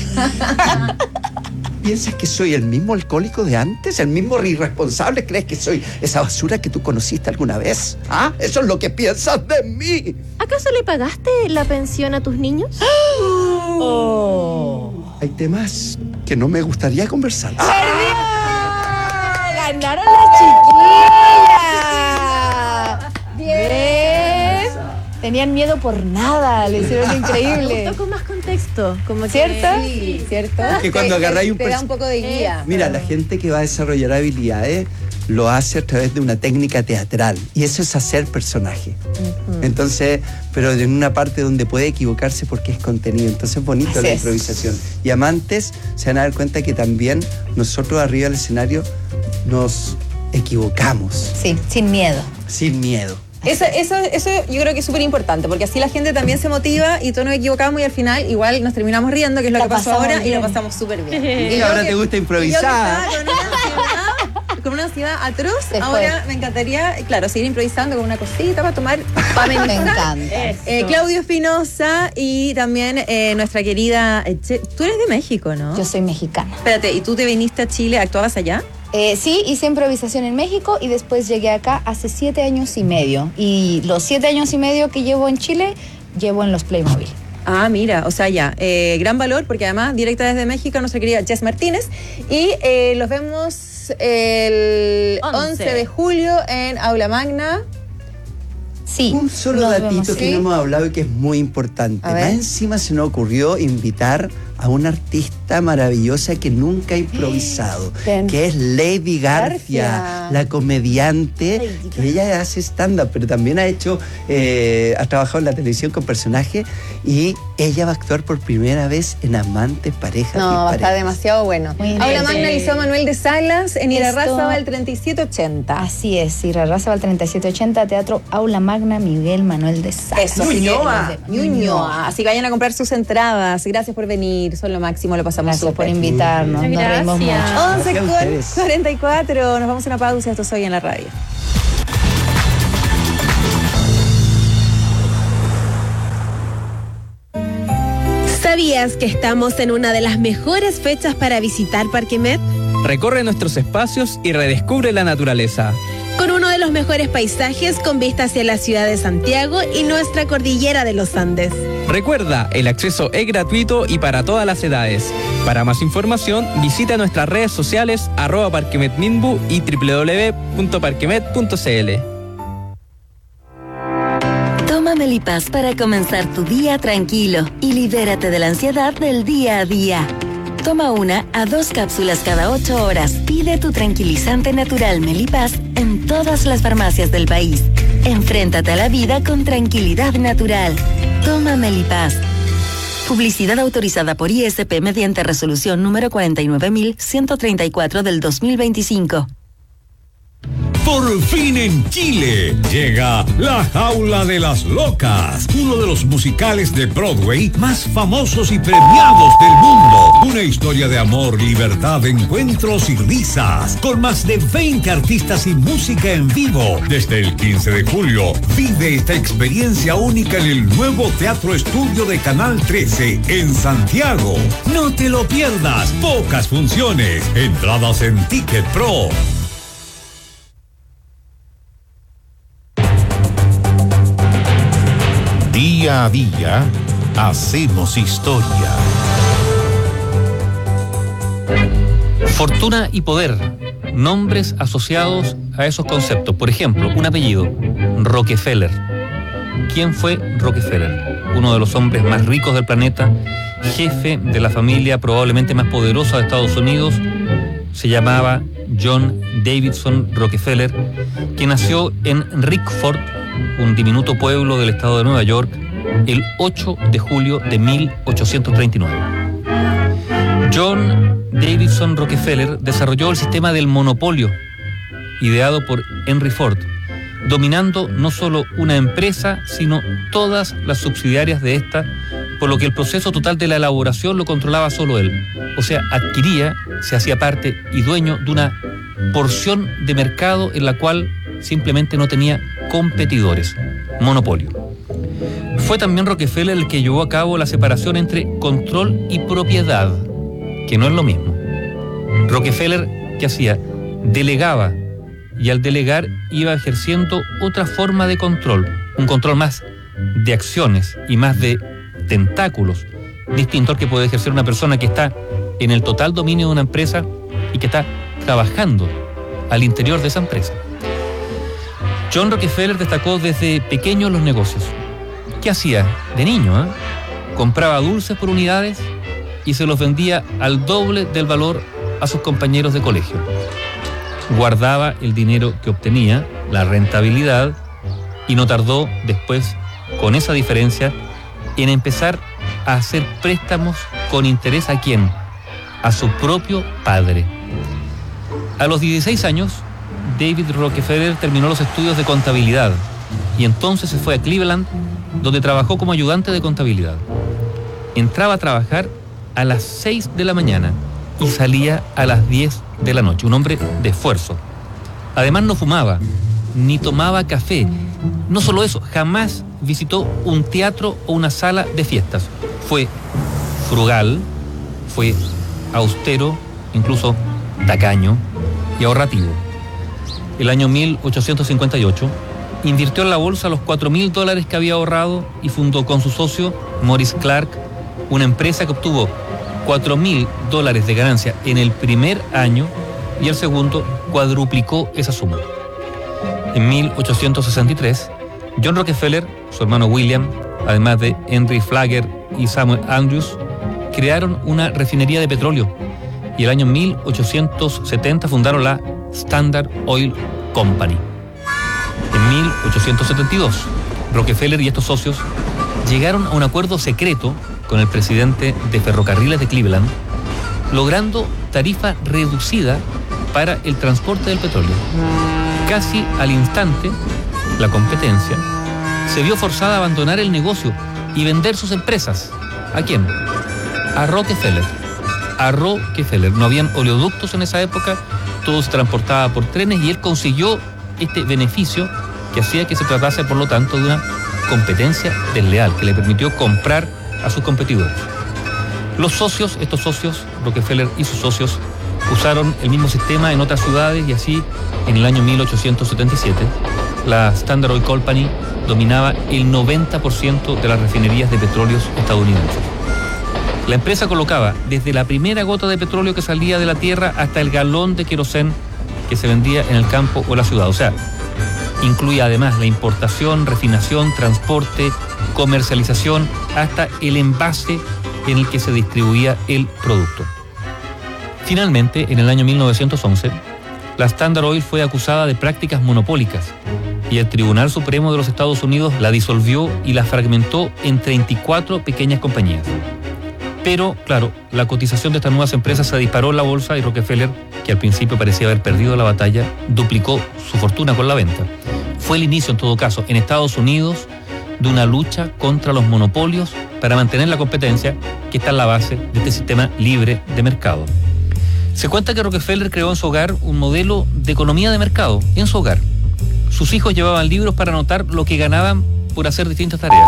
¿Piensas que soy el mismo alcohólico de antes? ¿El mismo irresponsable? ¿Crees que soy esa basura que tú conociste alguna vez? ¿Ah? ¿Eso es lo que piensas de mí? ¿Acaso le pagaste la pensión a tus niños? Hay temas que no me gustaría conversar. ¡Ganaron las chiquillas! ¡Bien! Tenían miedo por nada, le hicieron Me increíble. gustó con más contexto. Como que- ¿Cierto? Sí, ¿cierto? Que cuando agarráis un te da perso- un poco de guía. Mira, la gente que va a desarrollar habilidades lo hace a través de una técnica teatral y eso es hacer personaje. Entonces, pero en una parte donde puede equivocarse porque es contenido. Entonces es bonito Así la es. improvisación. Y amantes se van a dar cuenta que también nosotros arriba del escenario nos equivocamos Sí, sin miedo. sin miedo. Eso yo creo que es súper importante, porque así la gente también se motiva y todos nos equivocamos y al final igual nos terminamos riendo, que es lo La que pasó pasamos ahora, y bien. lo pasamos súper bien. Y yo ahora que- te gusta y yo que improvisar. estaba con una ansiedad atroz, Se fue. ahora me encantaría, claro, seguir improvisando con una cosita para tomar, para Me amenizar. encanta. Claudio Espinosa y también nuestra querida... tú eres de México, ¿no? Yo soy mexicana. Espérate, ¿y tú te viniste a Chile? ¿Actuabas allá? Sí, hice improvisación en México y después llegué acá hace 7 años y medio. Y los 7 años y medio que llevo en Chile, llevo en los Playmobil. Ah, mira, o sea, ya, gran valor, porque además directa desde México nuestra querida Jess Martínez. Y los vemos el 11 de julio en Aula Magna. Sí. Un solo nos datito vemos, que sí. no hemos hablado y que es muy importante. A ver. Más encima se nos ocurrió invitar a una artista maravillosa que nunca ha improvisado, que es Lady García, la comediante, que ella hace stand-up, pero también ha trabajado en la televisión con personajes, y ella va a actuar por primera vez en Amantes, Parejas. No, va a estar demasiado bueno. Aula Magna Liceo Manuel de Salas, en Irarrázaval 3780. Así es, Irarrázaval 3780, Teatro Aula Magna Miguel Manuel de Salas. Eso, Ñuñoa. Así que vayan a comprar sus entradas. Gracias por venir, son lo máximo, lo pasamos Gracias súper. por invitarnos, nos reímos mucho. 11:44, nos vamos a una pausa, esto es Hoy en la Radio. ¿Sabías que estamos en una de las mejores fechas para visitar Parque Met? Recorre nuestros espacios y redescubre la naturaleza. Con uno de los mejores paisajes con vista hacia la ciudad de Santiago y nuestra cordillera de los Andes. Recuerda, el acceso es gratuito y para todas las edades. Para más información, visita nuestras redes sociales @parquemetminbu y www.parquemet.cl. Toma Melipaz para comenzar tu día tranquilo y libérate de la ansiedad del día a día. Toma 1 a 2 cápsulas cada 8 horas. Pide tu tranquilizante natural Melipaz en todas las farmacias del país. Enfréntate a la vida con tranquilidad natural. Toma Melipaz. Publicidad autorizada por ISP mediante resolución número 49134 del 2025. Por fin en Chile llega La Jaula de las Locas, uno de los musicales de Broadway más famosos y premiados del mundo. Una historia de amor, libertad, encuentros y risas, con más de 20 artistas y música en vivo. Desde el 15 de julio, vive esta experiencia única en el nuevo Teatro Estudio de Canal 13 en Santiago. No te lo pierdas, pocas funciones, entradas en Ticket Pro. Día a día, hacemos historia. Fortuna y poder, nombres asociados a esos conceptos. Por ejemplo, un apellido, Rockefeller. ¿Quién fue Rockefeller? Uno de los hombres más ricos del planeta, jefe de la familia probablemente más poderosa de Estados Unidos. Se llamaba John Davidson Rockefeller, que nació en Rickford, un diminuto pueblo del estado de Nueva York, el 8 de julio de 1839. John Davidson Rockefeller desarrolló el sistema del monopolio, ideado por Henry Ford, dominando no solo una empresa, sino todas las subsidiarias de esta, por lo que el proceso total de la elaboración lo controlaba solo él. O sea, adquiría, se hacía parte y dueño de una porción de mercado en la cual simplemente no tenía competidores. Monopolio. Fue también Rockefeller el que llevó a cabo la separación entre control y propiedad, que no es lo mismo. Rockefeller, ¿qué hacía? Delegaba, y al delegar iba ejerciendo otra forma de control, un control más de acciones y más de tentáculos, distinto al que puede ejercer una persona que está en el total dominio de una empresa y que está trabajando al interior de esa empresa. John Rockefeller destacó desde pequeño en los negocios. ¿Qué hacía? De niño, compraba dulces por unidades y se los vendía al doble del valor a sus compañeros de colegio. Guardaba el dinero que obtenía, la rentabilidad, y no tardó después, con esa diferencia, en empezar a hacer préstamos con interés ¿a quién? A su propio padre. A los 16 años, David Rockefeller terminó los estudios de contabilidad y entonces se fue a Cleveland, donde trabajó como ayudante de contabilidad. Entraba a trabajar a las 6 de la mañana y salía a las 10 de la noche, un hombre de esfuerzo. Además no fumaba, ni tomaba café. No solo eso, jamás visitó un teatro o una sala de fiestas. Fue frugal, fue austero, incluso tacaño y ahorrativo. El año 1858 invirtió en la bolsa los $4,000 que había ahorrado y fundó con su socio Morris Clark una empresa que obtuvo $4,000 de ganancia en el primer año y el segundo cuadruplicó esa suma. En 1863, John Rockefeller, su hermano William, además de Henry Flagler y Samuel Andrews, crearon una refinería de petróleo y el año 1870 fundaron la Standard Oil Company. En 1872, Rockefeller y estos socios llegaron a un acuerdo secreto con el presidente de Ferrocarriles de Cleveland, logrando tarifa reducida para el transporte del petróleo. Casi al instante, la competencia se vio forzada a abandonar el negocio y vender sus empresas. ¿A quién? A Rockefeller. A Rockefeller. No habían oleoductos en esa época, todo se transportaba por trenes y él consiguió este beneficio que hacía que se tratase, por lo tanto, de una competencia desleal que le permitió comprar a sus competidores. Los socios, estos socios, Rockefeller y sus socios, usaron el mismo sistema en otras ciudades y así, en el año 1877, la Standard Oil Company dominaba el 90% de las refinerías de petróleos estadounidenses. La empresa colocaba desde la primera gota de petróleo que salía de la tierra hasta el galón de querosén que se vendía en el campo o la ciudad. O sea, incluía además la importación, refinación, transporte, comercialización, hasta el envase en el que se distribuía el producto. Finalmente, en el año 1911, la Standard Oil fue acusada de prácticas monopólicas y el Tribunal Supremo de los Estados Unidos la disolvió y la fragmentó en 34 pequeñas compañías. Pero, claro, la cotización de estas nuevas empresas se disparó en la bolsa y Rockefeller, que al principio parecía haber perdido la batalla, duplicó su fortuna con la venta. Fue el inicio, en todo caso, en Estados Unidos, de una lucha contra los monopolios para mantener la competencia que está en la base de este sistema libre de mercado. Se cuenta que Rockefeller creó en su hogar un modelo de economía de mercado, en su hogar. Sus hijos llevaban libros para anotar lo que ganaban por hacer distintas tareas.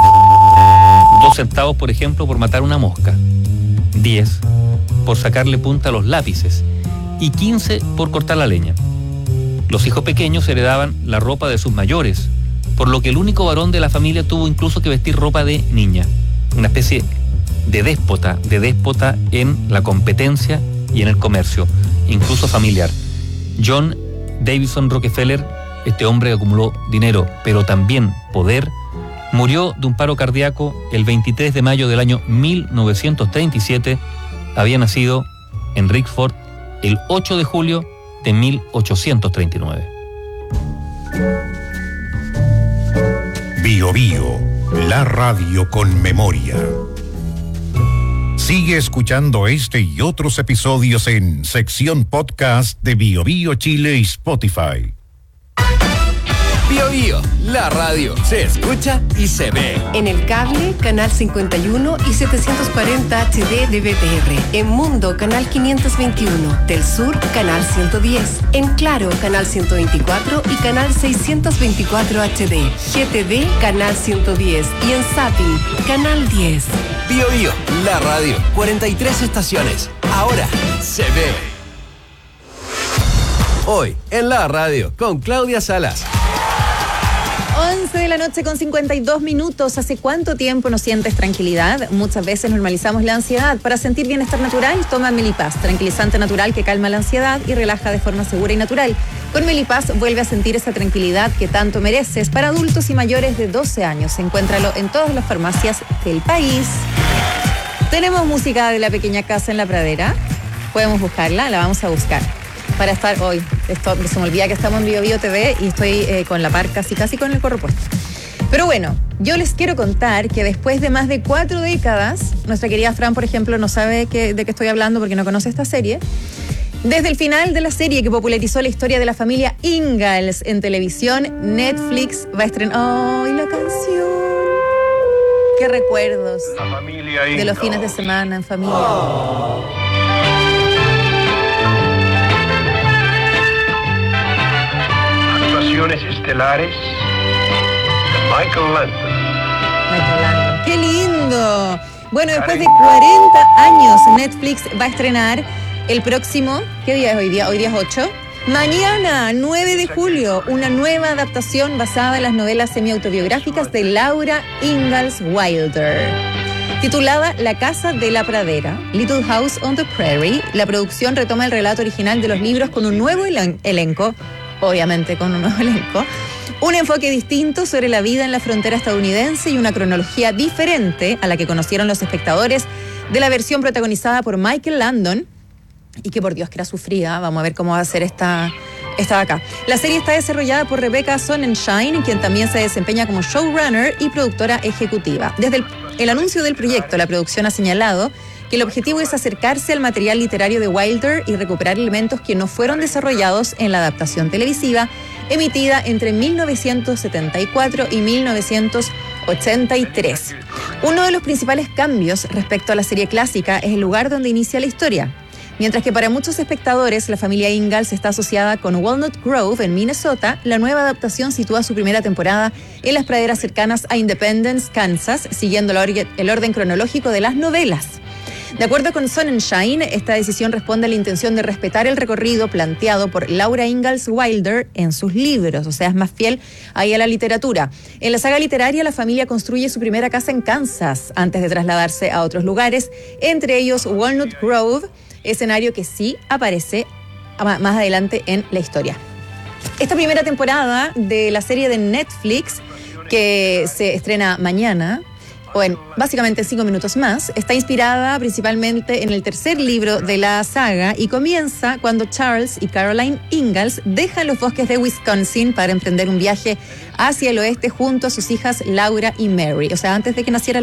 2 centavos, por ejemplo, por matar una mosca. 10 por sacarle punta a los lápices. Y 15 por cortar la leña. Los hijos pequeños heredaban la ropa de sus mayores, por lo que el único varón de la familia tuvo incluso que vestir ropa de niña. Una especie de déspota en la competencia y en el comercio, incluso familiar. John Davison Rockefeller, este hombre que acumuló dinero, pero también poder, murió de un paro cardíaco el 23 de mayo del año 1937. Había nacido en Rickford el 8 de julio de 1839. Bio Bio, la radio con memoria. Sigue escuchando este y otros episodios en sección podcast de Bio Bio Chile y Spotify. Bio Bio, la radio se escucha y se ve. En el cable, canal 51 y 740 HD de BTR. En Mundo, canal 521. Del Sur, canal 110. En Claro, canal 124 y canal 624 HD. GTV, canal 110. Y en Zapping, canal 10. Bio Bio, la radio. 43 estaciones. Ahora se ve. Hoy, en la radio, con Claudia Salas. 11 de la noche con 52 minutos. ¿Hace cuánto tiempo no sientes tranquilidad? Muchas veces normalizamos la ansiedad. Para sentir bienestar natural, toma Melipaz, tranquilizante natural que calma la ansiedad y relaja de forma segura y natural. Con Melipaz vuelve a sentir esa tranquilidad que tanto mereces. Para adultos y mayores de 12 años, encuéntralo en todas las farmacias del país. Tenemos música de La Pequeña Casa en la Pradera. Podemos buscarla, la vamos a buscar. Para estar hoy, se me olvida que estamos en Bio Bio TV y estoy con la par casi con el gorro puesto. Pero bueno, yo les quiero contar que después de más de 4 décadas, nuestra querida Fran, por ejemplo, no sabe de qué estoy hablando porque no conoce esta serie. Desde el final de la serie que popularizó la historia de la familia Ingalls en televisión, Netflix va a estrenar... ¡Ay, la canción! ¡Qué recuerdos! La familia Ingalls. De los fines de semana en familia. Oh. Estelares de Michael Landon. ¡Qué lindo! Bueno, después de 40 años, Netflix va a estrenar el próximo... ¿Qué día es hoy día? Hoy día es 8. Mañana, 9 de julio, una nueva adaptación basada en las novelas semi-autobiográficas de Laura Ingalls Wilder. Titulada La Casa de la Pradera, Little House on the Prairie, la producción retoma el relato original de los libros con un nuevo elenco. Obviamente con un nuevo elenco, un enfoque distinto sobre la vida en la frontera estadounidense y una cronología diferente a la que conocieron los espectadores de la versión protagonizada por Michael Landon, y que por Dios que era sufrida. Vamos a ver cómo va a ser esta de acá. La serie está desarrollada por Rebecca Sonnenschein, quien también se desempeña como showrunner y productora ejecutiva. Desde el anuncio del proyecto, la producción ha señalado que el objetivo es acercarse al material literario de Wilder y recuperar elementos que no fueron desarrollados en la adaptación televisiva emitida entre 1974 y 1983. Uno de los principales cambios respecto a la serie clásica es el lugar donde inicia la historia. Mientras que para muchos espectadores la familia Ingalls está asociada con Walnut Grove en Minnesota, la nueva adaptación sitúa su primera temporada en las praderas cercanas a Independence, Kansas, siguiendo el orden cronológico de las novelas. De acuerdo con Sonnenschein, esta decisión responde a la intención de respetar el recorrido planteado por Laura Ingalls Wilder en sus libros, o sea, es más fiel ahí a la literatura. En la saga literaria, la familia construye su primera casa en Kansas antes de trasladarse a otros lugares, entre ellos Walnut Grove, escenario que sí aparece más adelante en la historia. Esta primera temporada de la serie de Netflix, que se estrena mañana, o en básicamente 5 minutos más, está inspirada principalmente en el tercer libro de la saga y comienza cuando Charles y Caroline Ingalls dejan los bosques de Wisconsin para emprender un viaje hacia el oeste junto a sus hijas Laura y Mary. O sea, antes de que naciera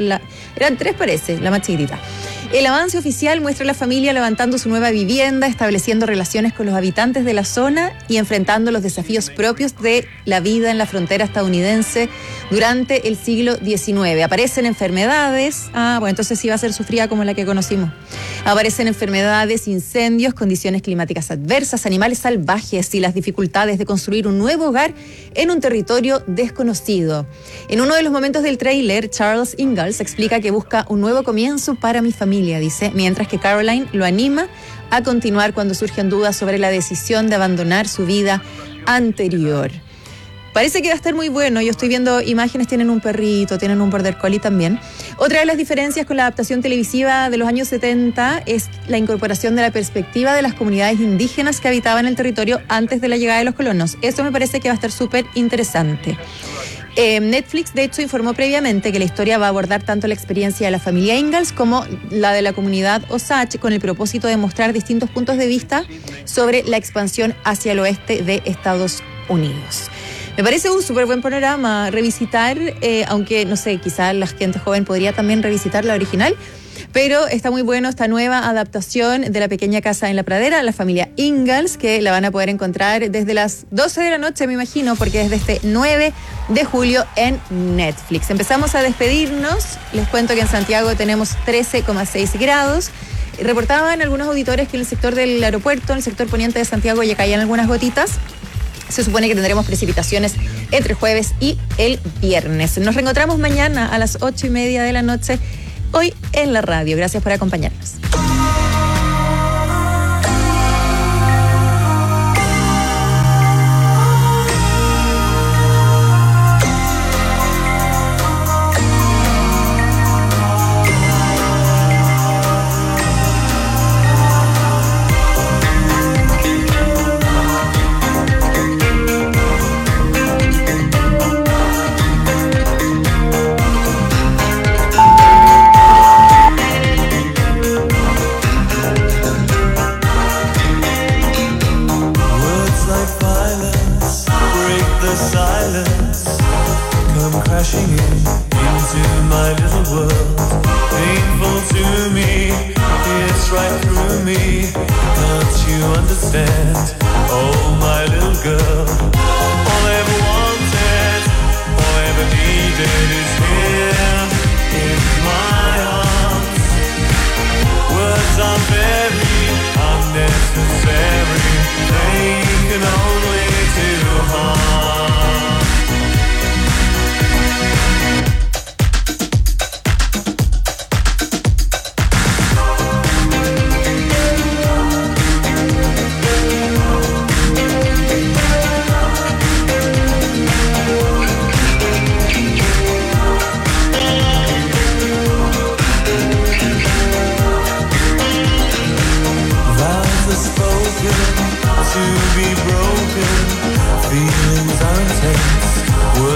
eran 3, parece, la más chiquitita. El avance oficial muestra a la familia levantando su nueva vivienda, estableciendo relaciones con los habitantes de la zona y enfrentando los desafíos propios de la vida en la frontera estadounidense durante el siglo XIX. Aparecen enfermedades, entonces sí va a ser sufrida como la que conocimos. Aparecen enfermedades, incendios, condiciones climáticas adversas, animales salvajes y las dificultades de construir un nuevo hogar en un territorio desconocido. En uno de los momentos del tráiler, Charles Ingalls explica que busca un nuevo comienzo para mi familia, dice, mientras que Caroline lo anima a continuar cuando surgen dudas sobre la decisión de abandonar su vida anterior. Parece que va a estar muy bueno. Yo estoy viendo imágenes, tienen un perrito, tienen un border collie también. Otra de las diferencias con la adaptación televisiva de los años 70 es la incorporación de la perspectiva de las comunidades indígenas que habitaban el territorio antes de la llegada de los colonos. Esto me parece que va a estar súper interesante. Netflix, de hecho, informó previamente que la historia va a abordar tanto la experiencia de la familia Ingalls como la de la comunidad Osage, con el propósito de mostrar distintos puntos de vista sobre la expansión hacia el oeste de Estados Unidos. Me parece un súper buen panorama revisitar, aunque, no sé, quizás la gente joven podría también revisitar la original, pero está muy bueno esta nueva adaptación de La pequeña casa en la pradera, la familia Ingalls, que la van a poder encontrar desde las 12 de la noche, me imagino, porque desde este 9 de julio en Netflix. Empezamos a despedirnos. Les cuento que en Santiago tenemos 13,6 grados. Reportaban algunos auditores que en el sector del aeropuerto, en el sector poniente de Santiago, ya caían algunas gotitas. Se supone que tendremos precipitaciones entre jueves y el viernes. Nos reencontramos mañana a las 8:30 de la noche, hoy en la radio. Gracias por acompañarnos.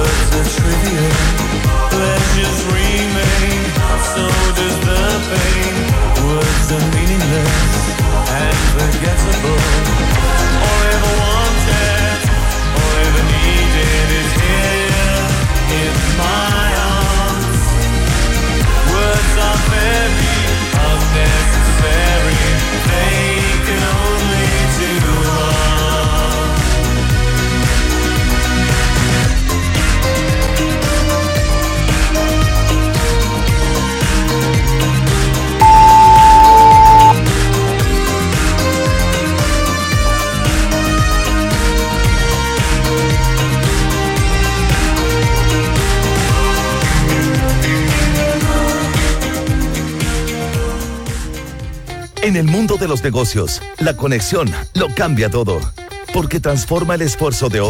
Pleasures remain, so does the pain. En el mundo de los negocios, la conexión lo cambia todo, porque transforma el esfuerzo de